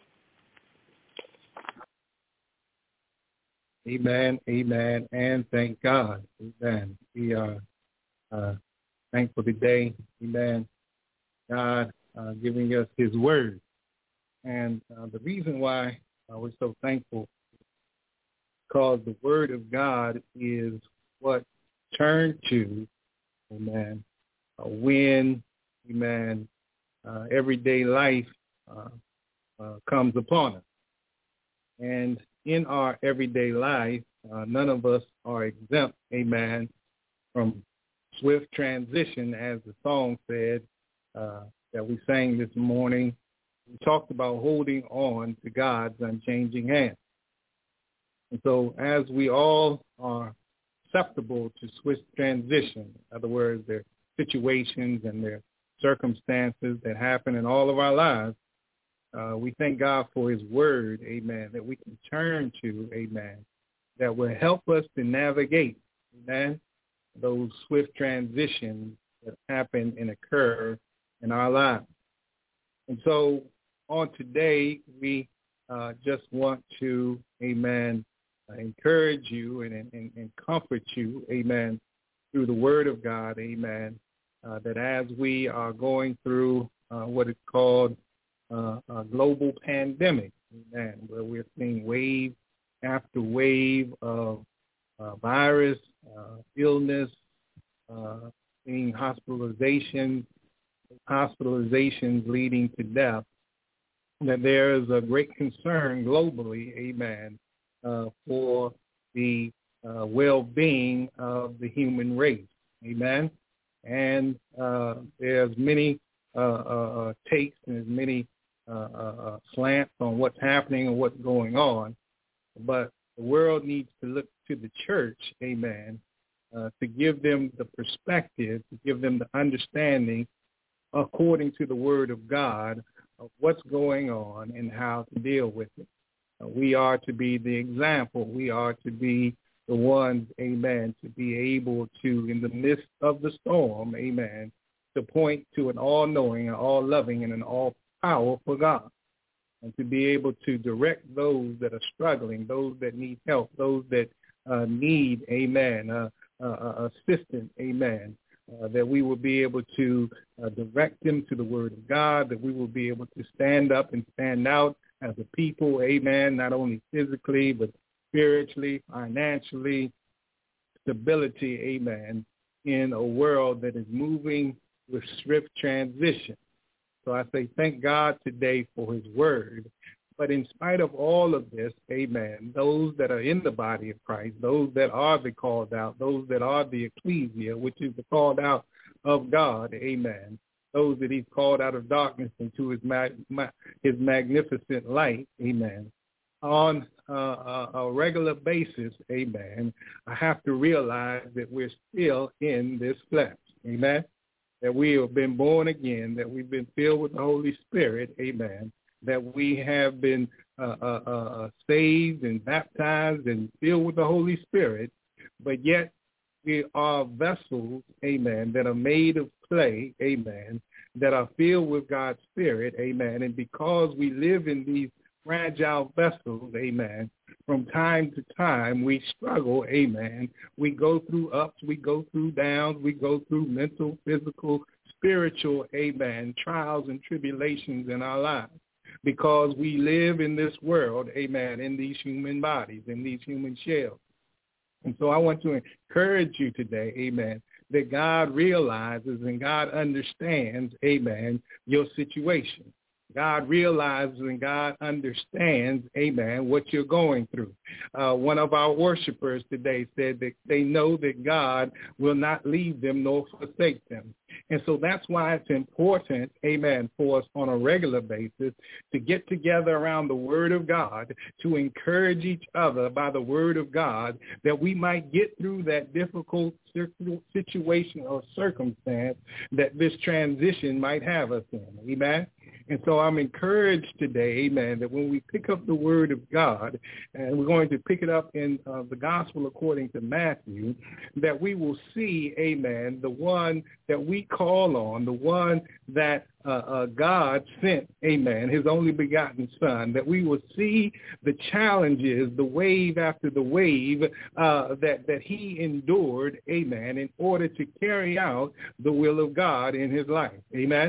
Amen, amen, and thank God. Amen. We are thankful today. Amen. God giving us his word. And the reason why we're so thankful because the word of God is what turn to, amen, when, amen, everyday life comes upon us. And in our everyday life, none of us are exempt, amen, from swift transition, as the song said that we sang this morning. We talked about holding on to God's unchanging hand. And so as we all are susceptible to swift transition, in other words, there are situations and there are circumstances that happen in all of our lives, we thank God for his word, amen, that we can turn to, amen, that will help us to navigate, amen, those swift transitions that happen and occur in our lives. And so on today, we just want to, amen, encourage you and comfort you, amen, through the word of God, amen, that as we are going through what is called a global pandemic, amen, where we're seeing wave after wave of virus, illness, seeing hospitalizations leading to death, that there is a great concern globally, amen, for the well-being of the human race, amen. And there's many takes and there's many slants on what's happening and what's going on, but the world needs to look to the church, amen, to give them the perspective, to give them the understanding according to the word of God of what's going on and how to deal with it. We are to be the example. We are to be the ones, amen, to be able to, in the midst of the storm, amen, to point to an all-knowing, an all-loving, and an all-powerful God, and to be able to direct those that are struggling, those that need help, those that need, amen, assistance, amen, that we will be able to direct them to the word of God, that we will be able to stand up and stand out as a people, amen, not only physically, but spiritually, financially, stability, amen, in a world that is moving with swift transition. So I say thank God today for his word. But in spite of all of this, amen, those that are in the body of Christ, those that are the called out, those that are the ecclesia, which is the called out of God, amen, those that he's called out of darkness into his magnificent light, amen, on a regular basis, amen, I have to realize that we're still in this flesh, amen, that we have been born again, that we've been filled with the Holy Spirit, amen, that we have been saved and baptized and filled with the Holy Spirit, but yet we are vessels, amen, that are made of clay, amen, that are filled with God's Spirit, amen, and because we live in these fragile vessels, amen, from time to time we struggle, amen, we go through ups, we go through downs, we go through mental, physical, spiritual, amen, trials and tribulations in our lives. Because we live in this world, amen, in these human bodies, in these human shells. And so I want to encourage you today, amen, that God realizes and God understands, amen, your situation. God realizes and God understands, amen, what you're going through. One of our worshipers today said that they know that God will not leave them nor forsake them. And so that's why it's important, amen, for us on a regular basis to get together around the word of God, to encourage each other by the word of God, that we might get through that difficult situation or circumstance that this transition might have us in. Amen. And so I'm encouraged today, amen, that when we pick up the word of God, and we're going to pick it up in the gospel according to Matthew, that we will see, amen, the one that we call on, the one that God sent, amen, his only begotten son, that we will see the challenges, the wave after the wave that he endured, amen, in order to carry out the will of God in his life. Amen.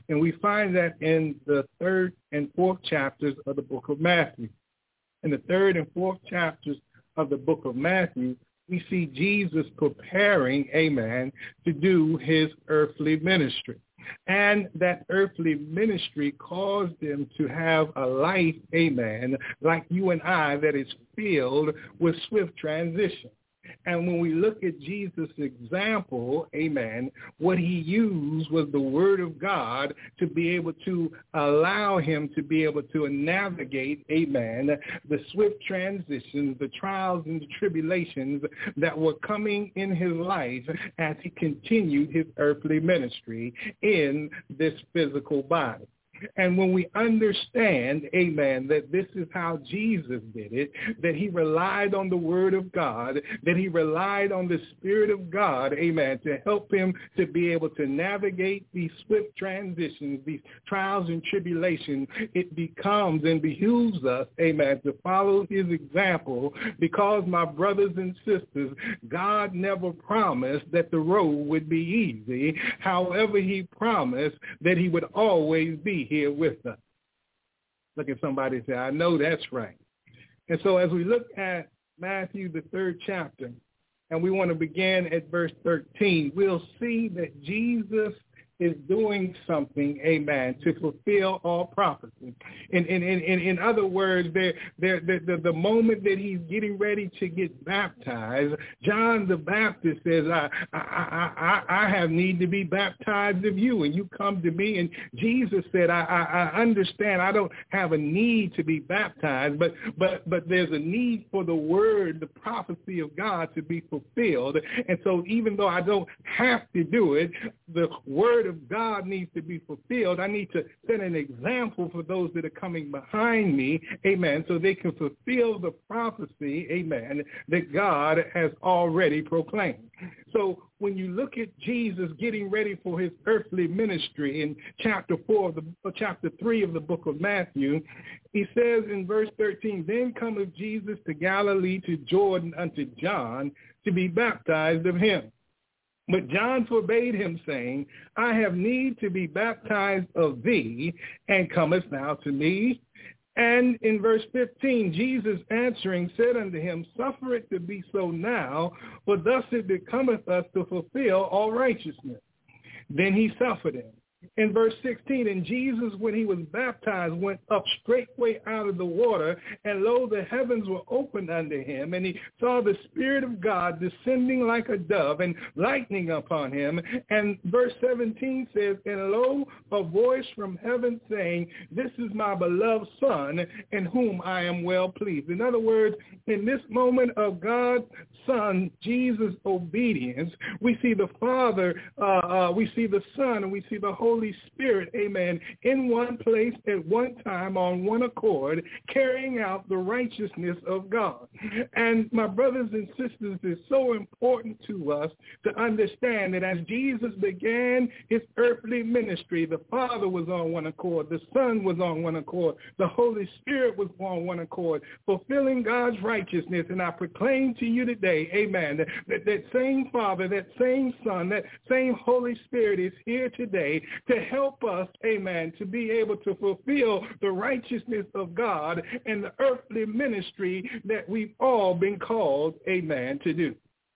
And we find that in the 3rd and 4th chapters of the book of Matthew. In the 3rd and 4th chapters of the book of Matthew, we see Jesus preparing, amen, to do his earthly ministry. And that earthly ministry caused him to have a life, amen, like you and I, that is filled with swift transition. And when we look at Jesus' example, amen, what he used was the word of God to be able to allow him to be able to navigate, amen, the swift transitions, the trials and the tribulations that were coming in his life as he continued his earthly ministry in this physical body. And when we understand, amen, that this is how Jesus did it, that he relied on the word of God, that he relied on the Spirit of God, amen, to help him to be able to navigate these swift transitions, these trials and tribulations, it becomes and behooves us, amen, to follow his example, because, my brothers and sisters, God never promised that the road would be easy. However, he promised that he would always be here with us. Look at somebody and say, I know that's right. And so as we look at Matthew, the 3rd chapter, and we want to begin at verse 13, we'll see that Jesus is doing something, amen, to fulfill all prophecy. In other words, the moment that he's getting ready to get baptized, John the Baptist says, I have need to be baptized of you, and you come to me. And Jesus said, I understand I don't have a need to be baptized, but there's a need for the word, the prophecy of God to be fulfilled. And so even though I don't have to do it, the word of God needs to be fulfilled. I need to set an example for those that are coming behind me, amen, so they can fulfill the prophecy, amen, that God has already proclaimed. So when you look at Jesus getting ready for his earthly ministry in chapter 3 of the book of Matthew, he says in verse 13, then cometh Jesus to Galilee, to Jordan, unto John, to be baptized of him. But John forbade him, saying, I have need to be baptized of thee, and comest thou to me? And in verse 15, Jesus answering said unto him, suffer it to be so now, for thus it becometh us to fulfill all righteousness. Then he suffered him. In verse 16, and Jesus, when he was baptized, went up straightway out of the water, and lo, the heavens were opened unto him, and he saw the Spirit of God descending like a dove and lightning upon him. And verse 17 says, and lo, a voice from heaven saying, this is my beloved Son, in whom I am well pleased. In other words, in this moment of God's Son, Jesus' obedience, we see the Father, we see the Son, and we see the Holy Spirit, amen, in one place at one time on one accord, carrying out the righteousness of God. And my brothers and sisters, it's so important to us to understand that as Jesus began his earthly ministry, the Father was on one accord, the Son was on one accord, the Holy Spirit was on one accord, fulfilling God's righteousness. And I proclaim to you today, amen, that same Father, that same Son, that same Holy Spirit is here today to help us, amen, to be able to fulfill the righteousness of God and the earthly ministry that we've all been called, amen, to do.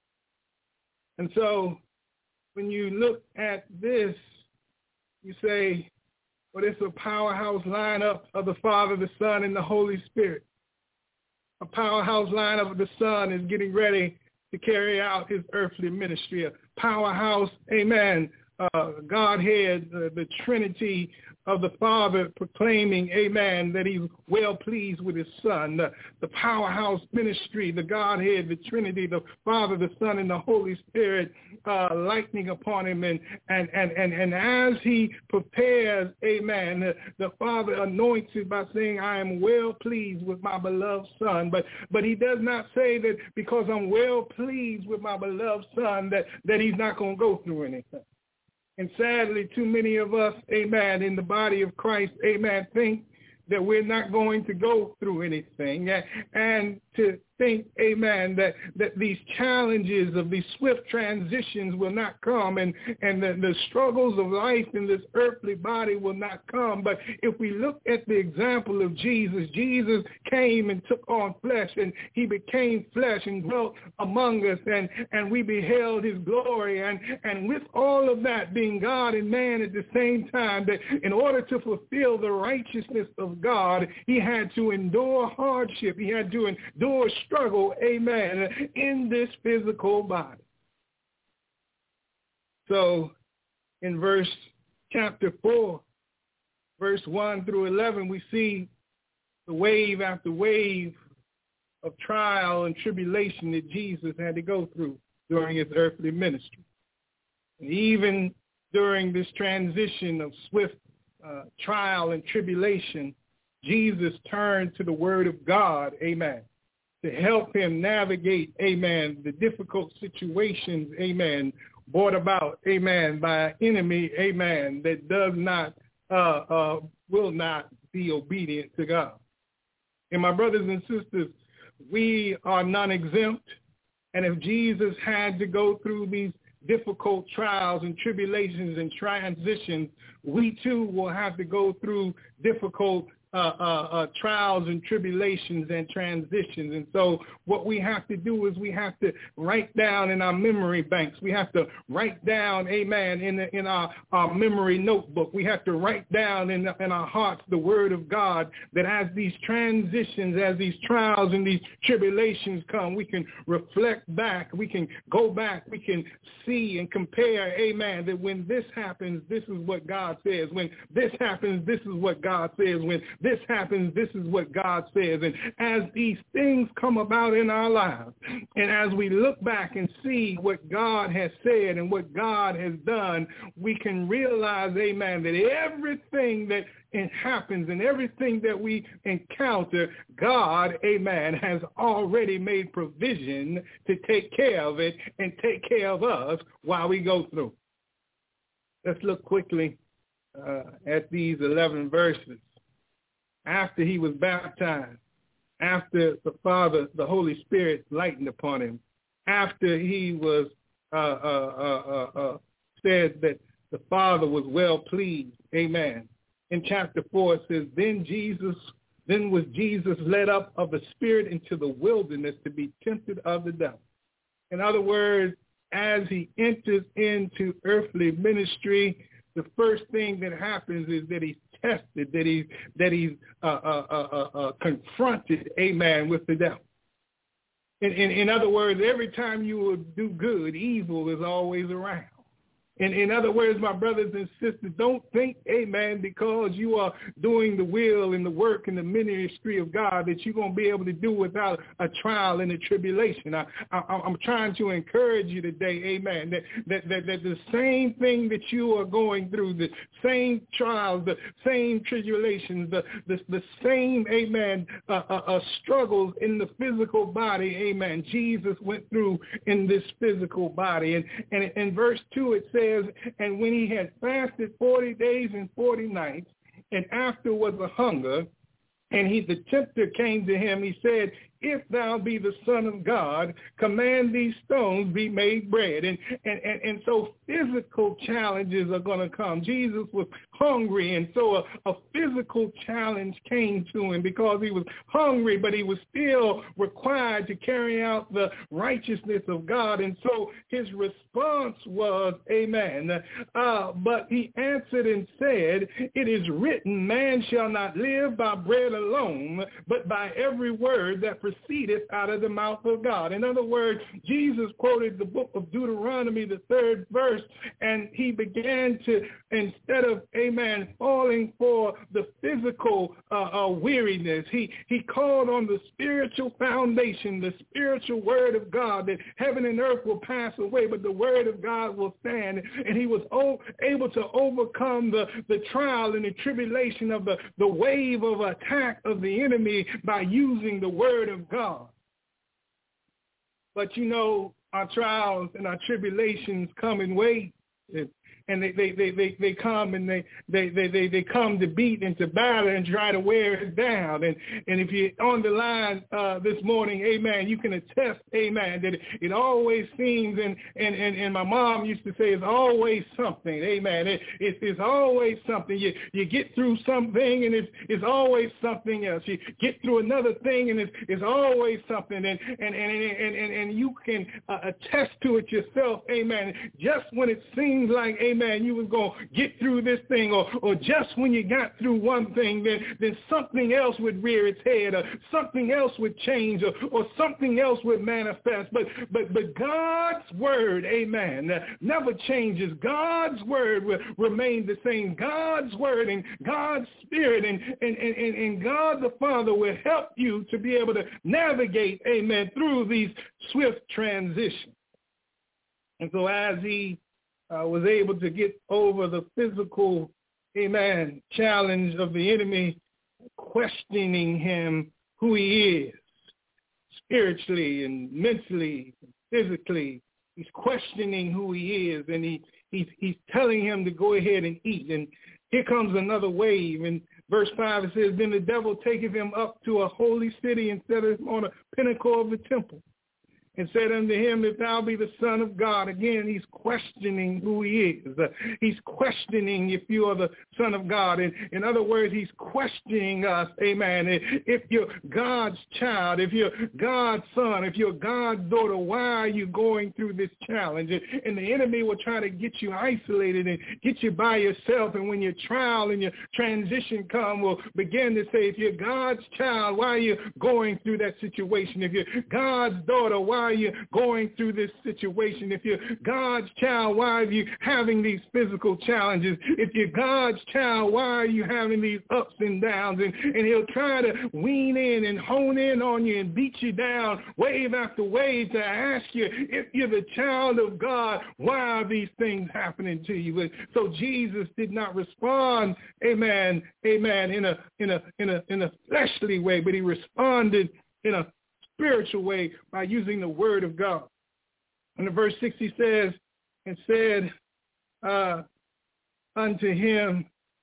And so when you look at this, you say, well, it's a powerhouse lineup of the Father, the Son, and the Holy Spirit. A powerhouse lineup of the Son is getting ready to carry out his earthly ministry. A powerhouse, amen, Godhead, the Trinity of the Father proclaiming, amen, that he's well pleased with his Son. The powerhouse ministry, the Godhead, the Trinity, the Father, the Son, and the Holy Spirit lightning upon him. And as he prepares, amen, the Father anoints it by saying, I am well pleased with my beloved Son. But he does not say that because I'm well pleased with my beloved Son that he's not going to go through anything. And sadly, too many of us, amen, in the body of Christ, amen, think that we're not going to go through anything. And to think, amen, that these challenges of these swift transitions will not come and the struggles of life in this earthly body will not come. But if we look at the example of Jesus, Jesus came and took on flesh, and he became flesh and dwelt among us, and we beheld his glory. And with all of that, being God and man at the same time, that in order to fulfill the righteousness of God, he had to endure hardship. He had to endure struggle, amen, in this physical body. So in chapter 4, verse 1 through 11, we see the wave after wave of trial and tribulation that Jesus had to go through during his earthly ministry. And even during this transition of swift trial and tribulation, Jesus turned to the word of God, amen, to help him navigate, amen, the difficult situations, amen, brought about, amen, by an enemy, amen, that does not, will not be obedient to God. And my brothers and sisters, we are non-exempt. And if Jesus had to go through these difficult trials and tribulations and transitions, we too will have to go through difficult trials and tribulations and transitions. And so what we have to do is we have to write down in our memory banks. We have to write down, amen, in our memory notebook. We have to write down in our hearts the word of God, that as these transitions, as these trials and these tribulations come, we can reflect back. We can go back. We can see and compare, amen, that when this happens, this is what God says. When this happens, this is what God says. When this happens, this is what God says. And as these things come about in our lives, and as we look back and see what God has said and what God has done, we can realize, amen, that everything that happens and everything that we encounter, God, amen, has already made provision to take care of it and take care of us while we go through. Let's look quickly at these 11 verses. After he was baptized, after the Father, the Holy Spirit lightened upon him, after he was said that the Father was well pleased, amen. In chapter 4 it says, then was Jesus led up of the Spirit into the wilderness to be tempted of the devil. In other words, as he enters into earthly ministry, the first thing that happens is that he's tested, that he's confronted, amen, with the devil. In other words, every time you will do good, evil is always around. In other words, my brothers and sisters, don't think, amen, because you are doing the will and the work and the ministry of God that you're going to be able to do without a trial and a tribulation. I'm trying to encourage you today, amen, that the same thing that you are going through, the same trials, the same tribulations, the same, amen, struggles in the physical body, amen, Jesus went through in this physical body. And in verse 2 it says, and when he had fasted 40 days and 40 nights, and after was a hunger, and the tempter came to him, he said, if thou be the Son of God, command these stones be made bread. And so physical challenges are going to come. Jesus was hungry, and so a physical challenge came to him because he was hungry, but he was still required to carry out the righteousness of God. And so his response was, amen. But he answered and said, it is written, man shall not live by bread alone, but by every word that proceedeth out of the mouth of God. In other words, Jesus quoted the book of Deuteronomy, the 3rd verse, and he began to, instead of, amen, falling for the physical weariness, he called on the spiritual foundation, the spiritual word of God, that heaven and earth will pass away, but the word of God will stand. And he was able to overcome the trial and the tribulation of the wave of attack of the enemy by using the word of God. But you know, our trials and our tribulations come in waves. and they come and they come to beat and to battle and try to wear us down. And if you're on the line this morning, amen, you can attest, amen, that it always seems, and my mom used to say, it's always something, amen. It's always something. You get through something and it's always something else. You get through another thing and it's always something, and you can attest to it yourself, amen. Just when it seems like, amen, you was going to get through this thing, or just when you got through one thing, then something else would rear its head, or something else would change, or something else would manifest. But God's word, amen, never changes. God's word will remain the same. God's word and God's spirit and God the Father will help you to be able to navigate, amen, through these swift transitions. And so as he was able to get over the physical, amen, challenge of the enemy, questioning him who he is, spiritually and mentally, and physically, he's questioning who he is, and he's telling him to go ahead and eat. And here comes another wave. In verse 5, it says, then the devil taketh him up to a holy city and set him on a pinnacle of the temple, and said unto him, if thou be the Son of God. Again, he's questioning who he is. He's questioning if you are the Son of God. And in other words, he's questioning us, amen. If you're God's child, if you're God's son, if you're God's daughter, why are you going through this challenge? And the enemy will try to get you isolated and get you by yourself. And when your trial and your transition come, will begin to say, if you're God's child, why are you going through that situation? If you're God's daughter, why are you going through this situation? If you're God's child, why are you having these physical challenges? If you're God's child, why are you having these ups and downs? And he'll try to wean in and hone in on you and beat you down wave after wave to ask you, if you're the child of God, why are these things happening to you? And so Jesus did not respond, amen, in a fleshly way, but he responded in a spiritual way by using the word of God. And in verse 6 he says, and said unto him,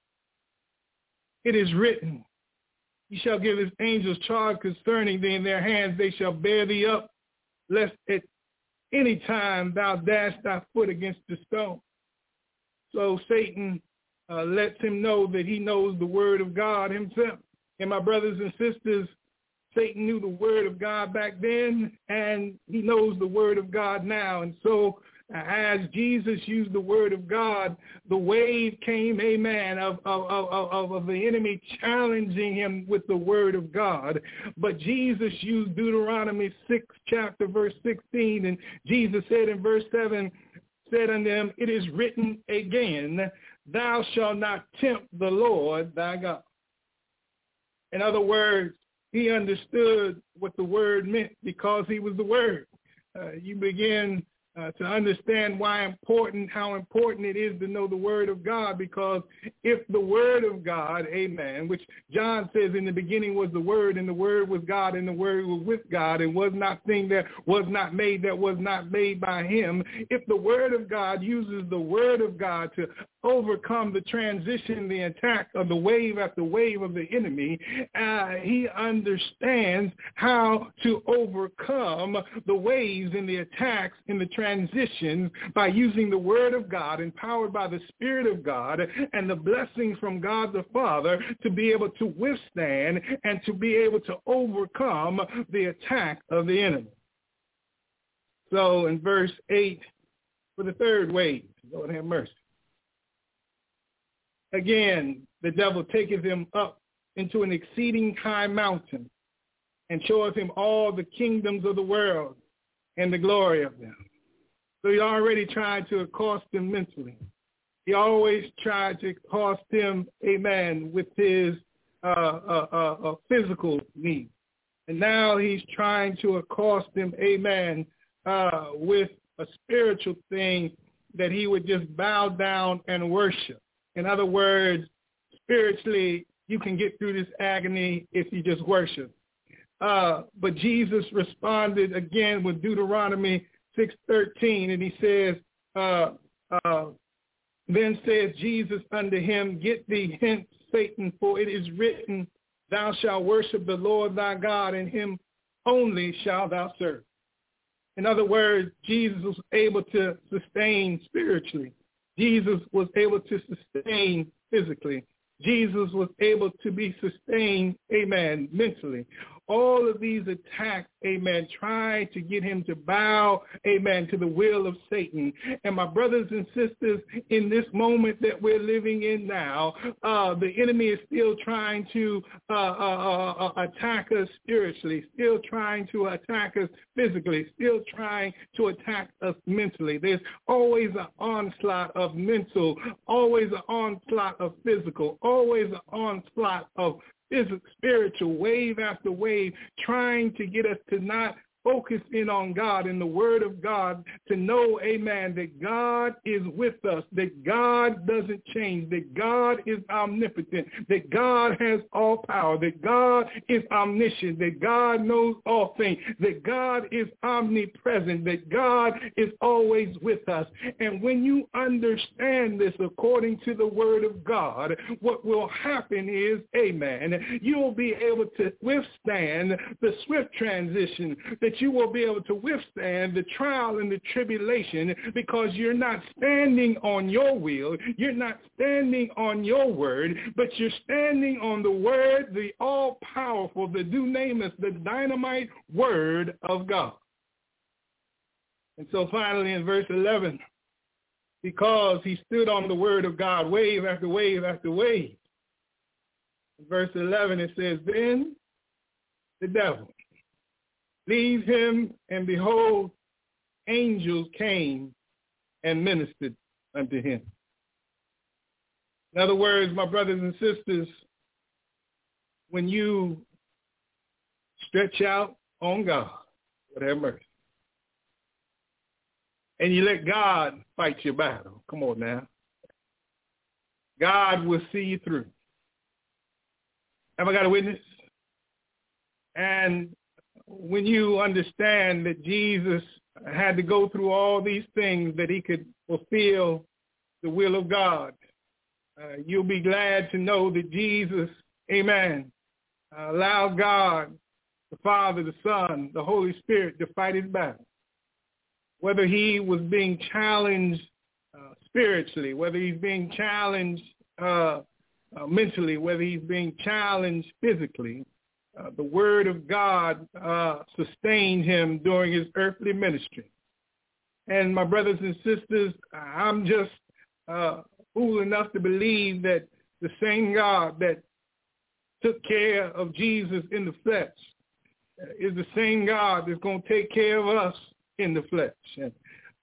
it is written, he shall give his angels charge concerning thee, in their hands they shall bear thee up, lest at any time thou dash thy foot against the stone. So Satan lets him know that he knows the word of God himself. And my brothers and sisters, Satan knew the word of God back then, and he knows the word of God now. And so as Jesus used the word of God, the wave came, amen, of the enemy challenging him with the word of God. But Jesus used Deuteronomy 6, chapter verse 16, and Jesus said in verse 7, said unto them, it is written again, thou shalt not tempt the Lord thy God. In other words, he understood what the word meant because he was the word. You begin to understand how important it is to know the word of God, because if the word of God, amen, which John says in the beginning was the word, and the word was God, and the word was with God, and was not thing that was not made by him. If the word of God uses the word of God to overcome the transition, the attack of the wave after wave of the enemy, he understands how to overcome the waves and the attacks and the transitions by using the word of God, empowered by the Spirit of God and the blessings from God the Father, to be able to withstand and to be able to overcome the attack of the enemy. So in verse 8, for the third wave, Lord have mercy. Again, the devil taketh him up into an exceeding high mountain, and showeth him all the kingdoms of the world and the glory of them. So he already tried to accost him mentally. He always tried to accost him, amen, with his physical needs. And now he's trying to accost him, amen, with a spiritual thing that he would just bow down and worship. In other words, spiritually, you can get through this agony if you just worship. But Jesus responded again with Deuteronomy 6:13, and he says, Then said Jesus unto him, Get thee hence, Satan, for it is written, Thou shalt worship the Lord thy God, and him only shalt thou serve. In other words, Jesus was able to sustain spiritually. Jesus was able to sustain physically. Jesus was able to be sustained, amen, mentally. All of these attacks, amen, try to get him to bow, amen, to the will of Satan. And my brothers and sisters, in this moment that we're living in now, the enemy is still trying to attack us spiritually, still trying to attack us physically, still trying to attack us mentally. There's always an onslaught of mental, always an onslaught of physical, always an onslaught of spiritual, wave after wave, trying to get us to not focus in on God and the word of God, to know, amen, that God is with us, that God doesn't change, that God is omnipotent, that God has all power, that God is omniscient, that God knows all things, that God is omnipresent, that God is always with us. And when you understand this according to the word of God, what will happen is, amen, you'll be able to withstand the swift transition, that you will be able to withstand the trial and the tribulation, because you're not standing on your will, you're not standing on your word, but you're standing on the word, the all-powerful, the dunamis, the dynamite word of God. And so finally in verse 11, because he stood on the word of God wave after wave after wave, in verse 11 it says, Then the devil leave him, and behold, angels came and ministered unto him. In other words, my brothers and sisters, when you stretch out on God, Lord have mercy, and you let God fight your battle, come on now, God will see you through. Have I got a witness? And when you understand that Jesus had to go through all these things that he could fulfill the will of God, you'll be glad to know that Jesus, amen, allowed God, the Father, the Son, the Holy Spirit to fight his battle. Whether he was being challenged spiritually, whether he's being challenged mentally, whether he's being challenged physically, the word of God sustained him during his earthly ministry. And my brothers and sisters, I'm just fool enough to believe that the same God that took care of Jesus in the flesh is the same God that's going to take care of us in the flesh.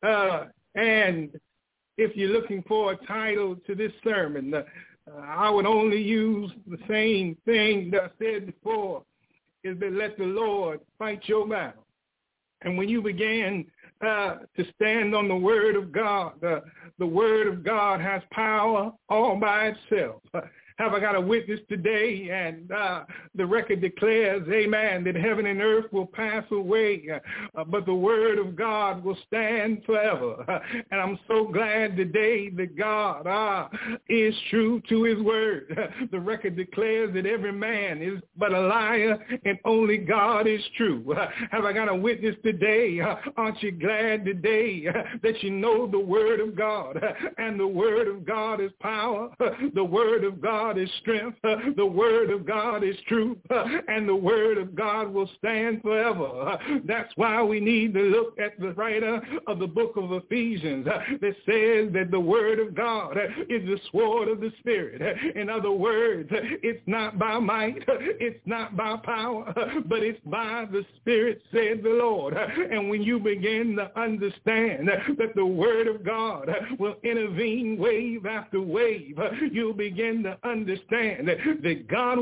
And if you're looking for a title to this sermon, I would only use the same thing that I said before, is that let the Lord fight your battle. And when you begin to stand on the word of God, the word of God has power all by itself. Have I got a witness today? And the record declares, amen, that heaven and earth will pass away, but the word of God will stand forever. And I'm so glad today that God is true to his word. The record declares that every man is but a liar and only God is true. Have I got a witness today? Aren't you glad today that you know the word of God? And the word of God is power. The word of God is strength. The word of God is truth. And the word of God will stand forever. That's why we need to look at the writer of the book of Ephesians that says that the word of God is the sword of the Spirit. In other words, it's not by might, it's not by power, but it's by the Spirit, said the Lord. And when you begin to understand that the word of God will intervene wave after wave, you'll begin to understand that God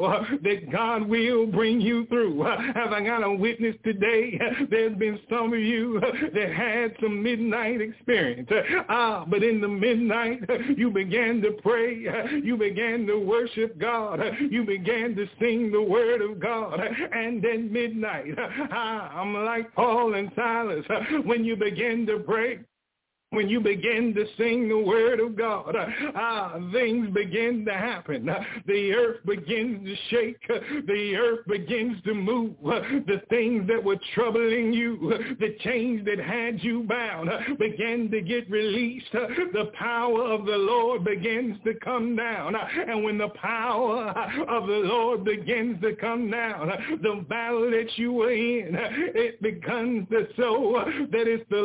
will bring you through. Have I got a witness today? There's been some of you that had some midnight experience. But in the midnight, you began to pray. You began to worship God. You began to sing the word of God. And then midnight, I'm like Paul and Silas. When you begin to pray, When you begin to sing the word of God, things begin to happen. The earth begins to shake. The earth begins to move. The things that were troubling you, the chains that had you bound, begin to get released. The power of the Lord begins to come down. And when the power of the Lord begins to come down, the battle that you were in, it becomes so that it's the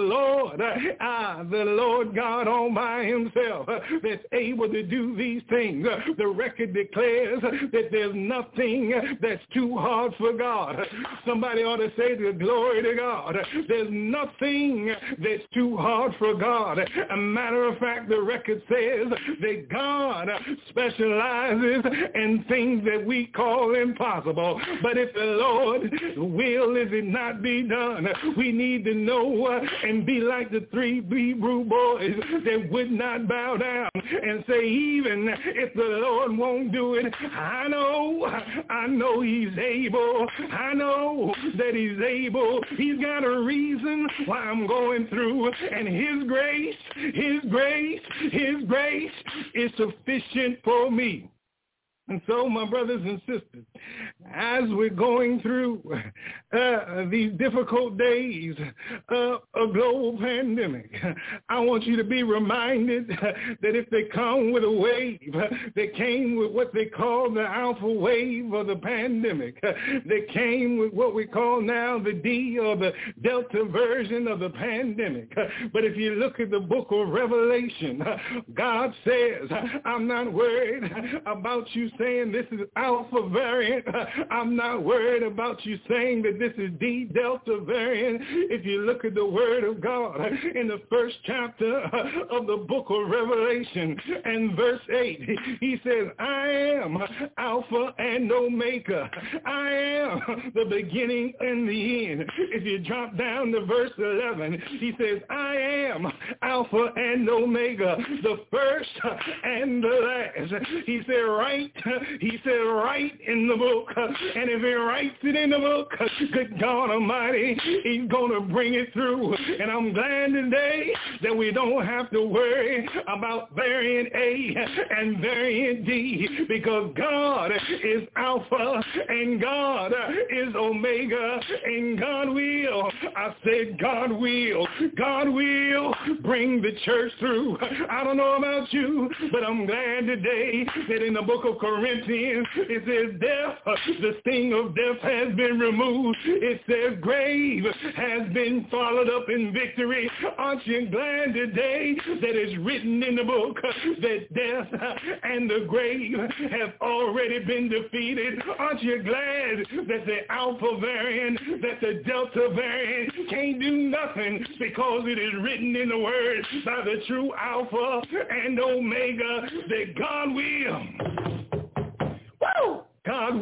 Lord God all by himself that's able to do these things. The record declares that there's nothing that's too hard for God. Somebody ought to say the glory to God. There's nothing that's too hard for God. A matter of fact, the record says that God specializes in things that we call impossible. But if the Lord will, is it not be done? We need to know and be like the three Hebrew boys that would not bow down and say, even if the Lord won't do it, I know he's able. I know that he's able. He's got a reason why I'm going through, and his grace is sufficient for me. And so, my brothers and sisters, as we're going through these difficult days of a global pandemic, I want you to be reminded that if they come with a wave, they came with what they call the alpha wave of the pandemic. They came with what we call now the D or the Delta version of the pandemic. But if you look at the book of Revelation, God says, I'm not worried about you saying this is alpha variant. I'm not worried about you saying that this is D Delta variant. If you look at the word of God in the first chapter of the book of Revelation and verse 8, he says, I am Alpha and Omega. I am the beginning and the end. If you drop down to verse 11, he says, I am Alpha and Omega, the first and the last. He said, write in the book. And if he writes it in the book, good God Almighty, he's going to bring it through. And I'm glad today that we don't have to worry about variant A and variant D, because God is Alpha and God is Omega, and God will bring the church through. I don't know about you, but I'm glad today that in the book of Corinthians, it says death, the sting of death has been removed. It says grave has been followed up in victory. Aren't you glad today that it's written in the book that death and the grave have already been defeated? Aren't you glad that the Alpha variant, that the Delta variant can't do nothing, because it is written in the word by the true Alpha and Omega that God will. Woo! God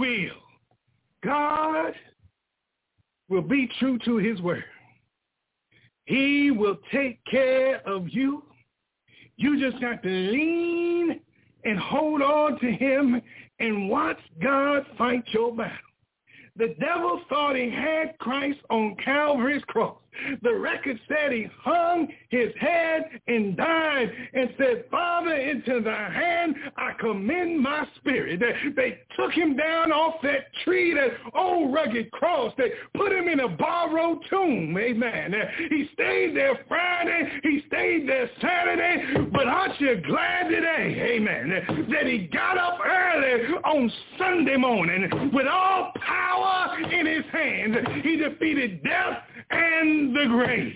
will be true to his word. He will take care of you. You just got to lean and hold on to him and watch God fight your battle. The devil thought he had Christ on Calvary's cross. The record said he hung his head and died and said, Father, into thy hand I commend my spirit. They took him down off that tree, that old rugged cross. They put him in a borrowed tomb. Amen. He stayed there Friday. He stayed there Saturday. But aren't you glad today, amen, that he got up early on Sunday morning with all power in his hands. He defeated death and the grave.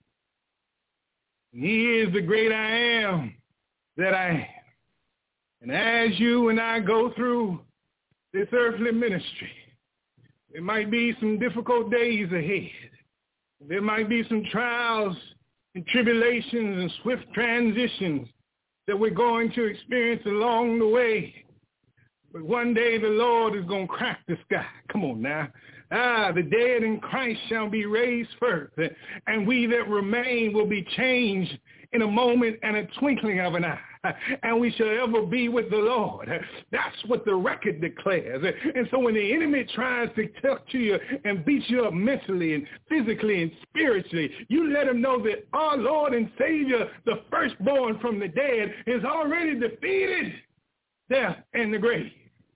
He is the great I am that I am. And as you and I go through this earthly ministry, there might be some difficult days ahead. There might be some trials and tribulations and swift transitions that we're going to experience along the way. But one day the Lord is going to crack the sky. Come on now. The dead in Christ shall be raised first, and we that remain will be changed in a moment and a twinkling of an eye, and we shall ever be with the Lord. That's what the record declares. And so when the enemy tries to talk to you and beat you up mentally and physically and spiritually, you let him know that our Lord and Savior, the firstborn from the dead, is already defeated death and the grave.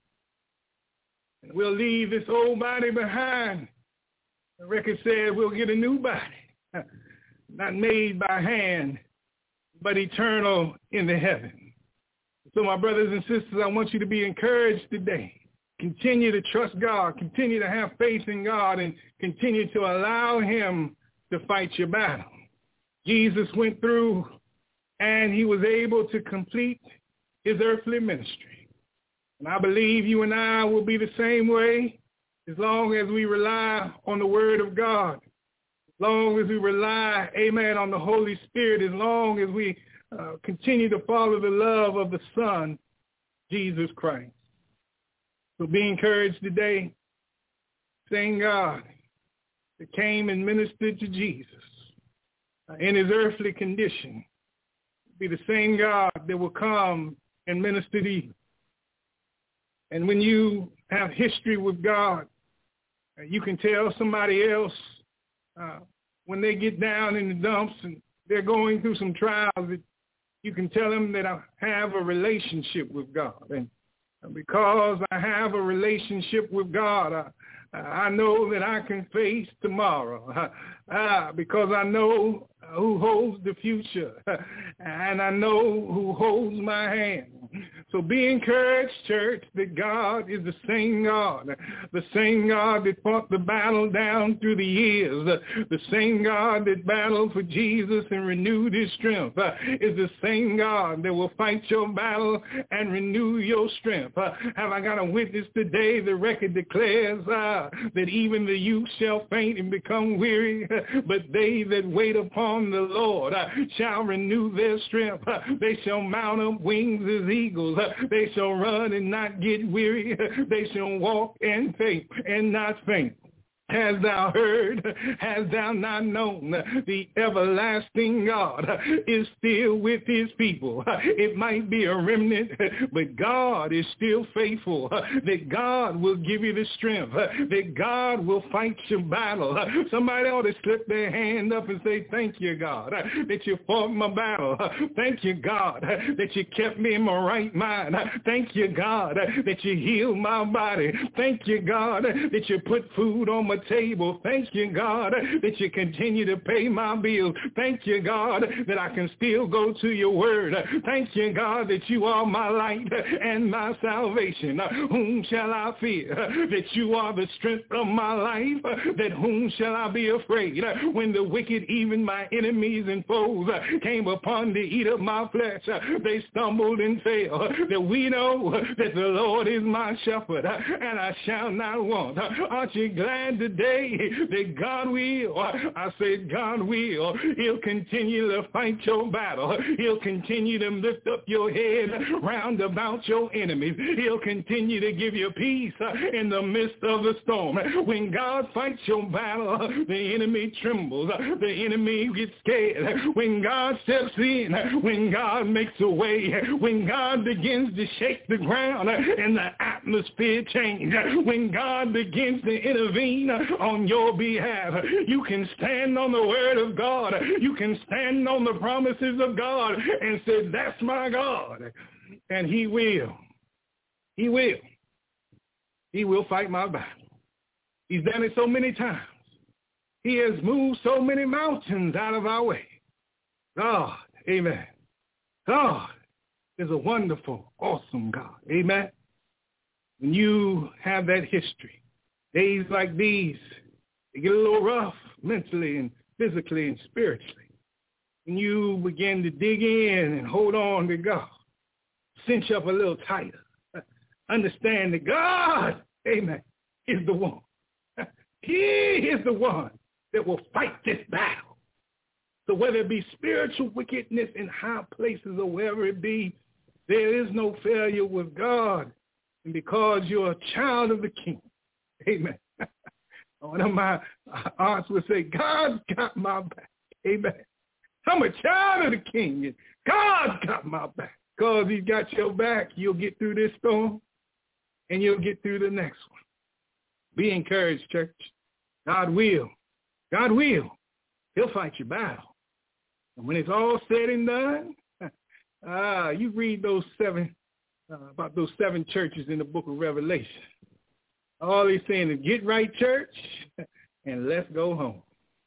And we'll leave this old body behind. The record said we'll get a new body, not made by hand, but eternal in the heaven. So my brothers and sisters, I want you to be encouraged today. Continue to trust God. Continue to have faith in God and continue to allow him to fight your battle. Jesus went through and he was able to complete his earthly ministry. And I believe you and I will be the same way as long as we rely on the word of God. As long as we rely, amen, on the Holy Spirit, as long as we continue to follow the love of the Son, Jesus Christ. So be encouraged today. Same God that came and ministered to Jesus in his earthly condition be the same God that will come and minister to you. And when you have history with God, you can tell somebody else when they get down in the dumps and they're going through some trials, that you can tell them that I have a relationship with God. And because I have a relationship with God, I know that I can face tomorrow because I know who holds the future, and I know who holds my hand. So be encouraged, church, that God is the same God that fought the battle down through the years, the same God that battled for Jesus and renewed his strength, is the same God that will fight your battle and renew your strength. Have I got a witness today? The record declares that even the youth shall faint and become weary, but they that wait upon the Lord shall renew their strength. They shall mount up wings as eagles. They shall run and not get weary. They shall walk and not faint. Hast thou heard, hast thou not known, the everlasting God is still with his people. It might be a remnant, but God is still faithful, that God will give you the strength, that God will fight your battle. Somebody ought to slip their hand up and say, thank you, God, that you fought my battle. Thank you, God, that you kept me in my right mind. Thank you, God, that you healed my body. Thank you, God, that you put food on my table. Thank you, God, that you continue to pay my bills. Thank you, God, that I can still go to your word. Thank you, God, that you are my light and my salvation. Whom shall I fear? That you are the strength of my life. That whom shall I be afraid? When the wicked, even my enemies and foes, came upon to eat of my flesh, they stumbled and fell. That we know that the Lord is my shepherd, and I shall not want. Aren't you glad today that God will? I said God will. He'll continue to fight your battle. He'll continue to lift up your head round about your enemies. He'll continue to give you peace in the midst of the storm. When God fights your battle, the enemy trembles. The enemy gets scared. When God steps in, when God makes a way, when God begins to shake the ground and the atmosphere changes, when God begins to intervene on your behalf, you can stand on the word of God. You can stand on the promises of God and say, that's my God. And he will. He will. He will fight my battle. He's done it so many times. He has moved so many mountains out of our way. God, amen. God is a wonderful, awesome God. Amen. When you have that history, days like these, they get a little rough mentally and physically and spiritually. When you begin to dig in and hold on to God, cinch up a little tighter, understand that God, amen, is the one. He is the one that will fight this battle. So whether it be spiritual wickedness in high places or wherever it be, there is no failure with God. And because you're a child of the King, amen. One of my aunts would say, God's got my back. Amen. I'm a child of the King, and God's got my back. Because he's got your back, you'll get through this storm, and you'll get through the next one. Be encouraged, church. God will. God will. He'll fight your battle. And when it's all said and done, you read those about those 7 churches in the book of Revelation. All he's saying is get right, church, and let's go home.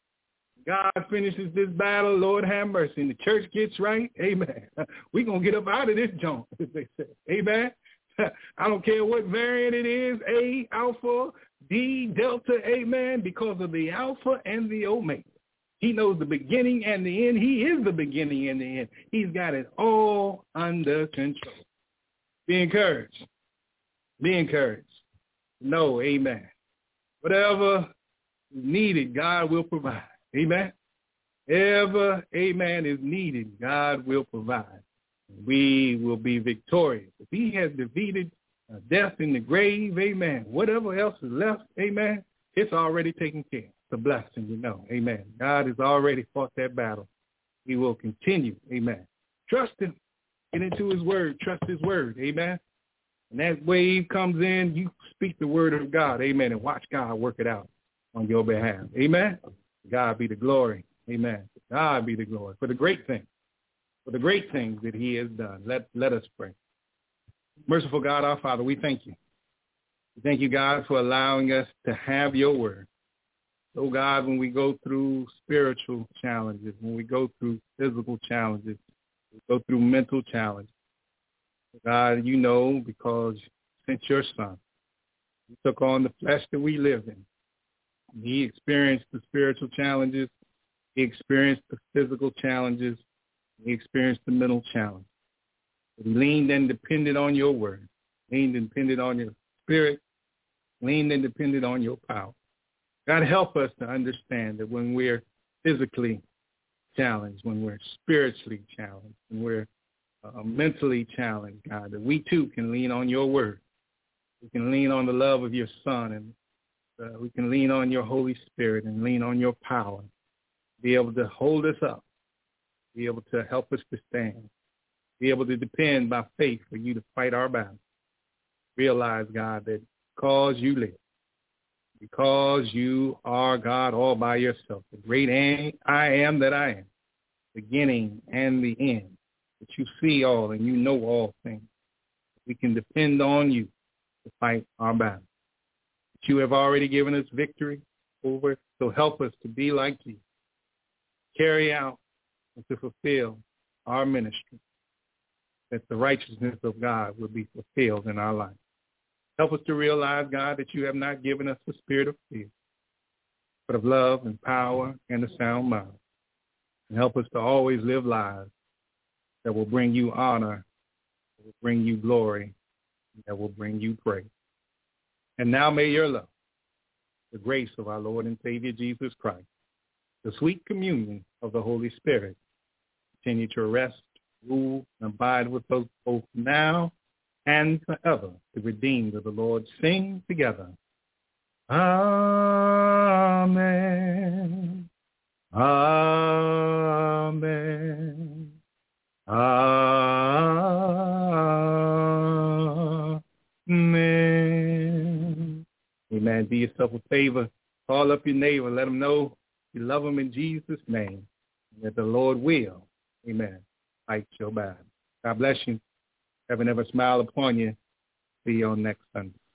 God finishes this battle, Lord have mercy, and the church gets right, amen. We're going to get up out of this junk, as they say, amen. I don't care what variant it is, A, Alpha, D, Delta, amen, because of the Alpha and the Omega. He knows the beginning and the end. He is the beginning and the end. He's got it all under control. Be encouraged. Be encouraged. No, amen. Whatever is needed, God will provide. Amen. Ever, amen, is needed, God will provide. We will be victorious. If he has defeated death in the grave, amen, whatever else is left, amen, it's already taken care of. It's a blessing, you know, amen. God has already fought that battle. He will continue, amen. Trust him. Get into his word. Trust his word, amen. And that wave comes in, you speak the word of God, amen, and watch God work it out on your behalf, amen. God be the glory. Amen. God be the glory for the great things that he has done. Let us pray. Merciful God, our Father, we thank you. We thank you, God, for allowing us to have your word. Oh, God, when we go through spiritual challenges, when we go through physical challenges, we go through mental challenges, God, you know, because since your son, you took on the flesh that we live in. He experienced the spiritual challenges. He experienced the physical challenges. He experienced the mental challenge. But he leaned and depended on your word, leaned and depended on your spirit, leaned and depended on your power. God, help us to understand that when we're physically challenged, when we're spiritually challenged, when we're mentally challenged, God, that we too can lean on your word. We can lean on the love of your son, and we can lean on your Holy Spirit and lean on your power, be able to hold us up, be able to help us to stand, be able to depend by faith for you to fight our battle. Realize, God, that because you live, because you are God all by yourself, the great I am that I am, beginning and the end, that you see all and you know all things. We can depend on you to fight our battle. You have already given us victory over it, so help us to be like you, carry out and to fulfill our ministry, that the righteousness of God will be fulfilled in our life. Help us to realize, God, that you have not given us the spirit of fear, but of love and power and a sound mind. And help us to always live lives that will bring you honor, that will bring you glory, that will bring you praise. And now may your love, the grace of our Lord and Savior Jesus Christ, the sweet communion of the Holy Spirit, continue to rest, rule, and abide with us both now and forever. The redeemed of the Lord sing together. Amen. Amen. Amen. Amen. Do yourself a favor. Call up your neighbor. Let them know you love them in Jesus' name. And that the Lord will, amen, fight your battle. God bless you. Heaven ever smile upon you. See you on next Sunday.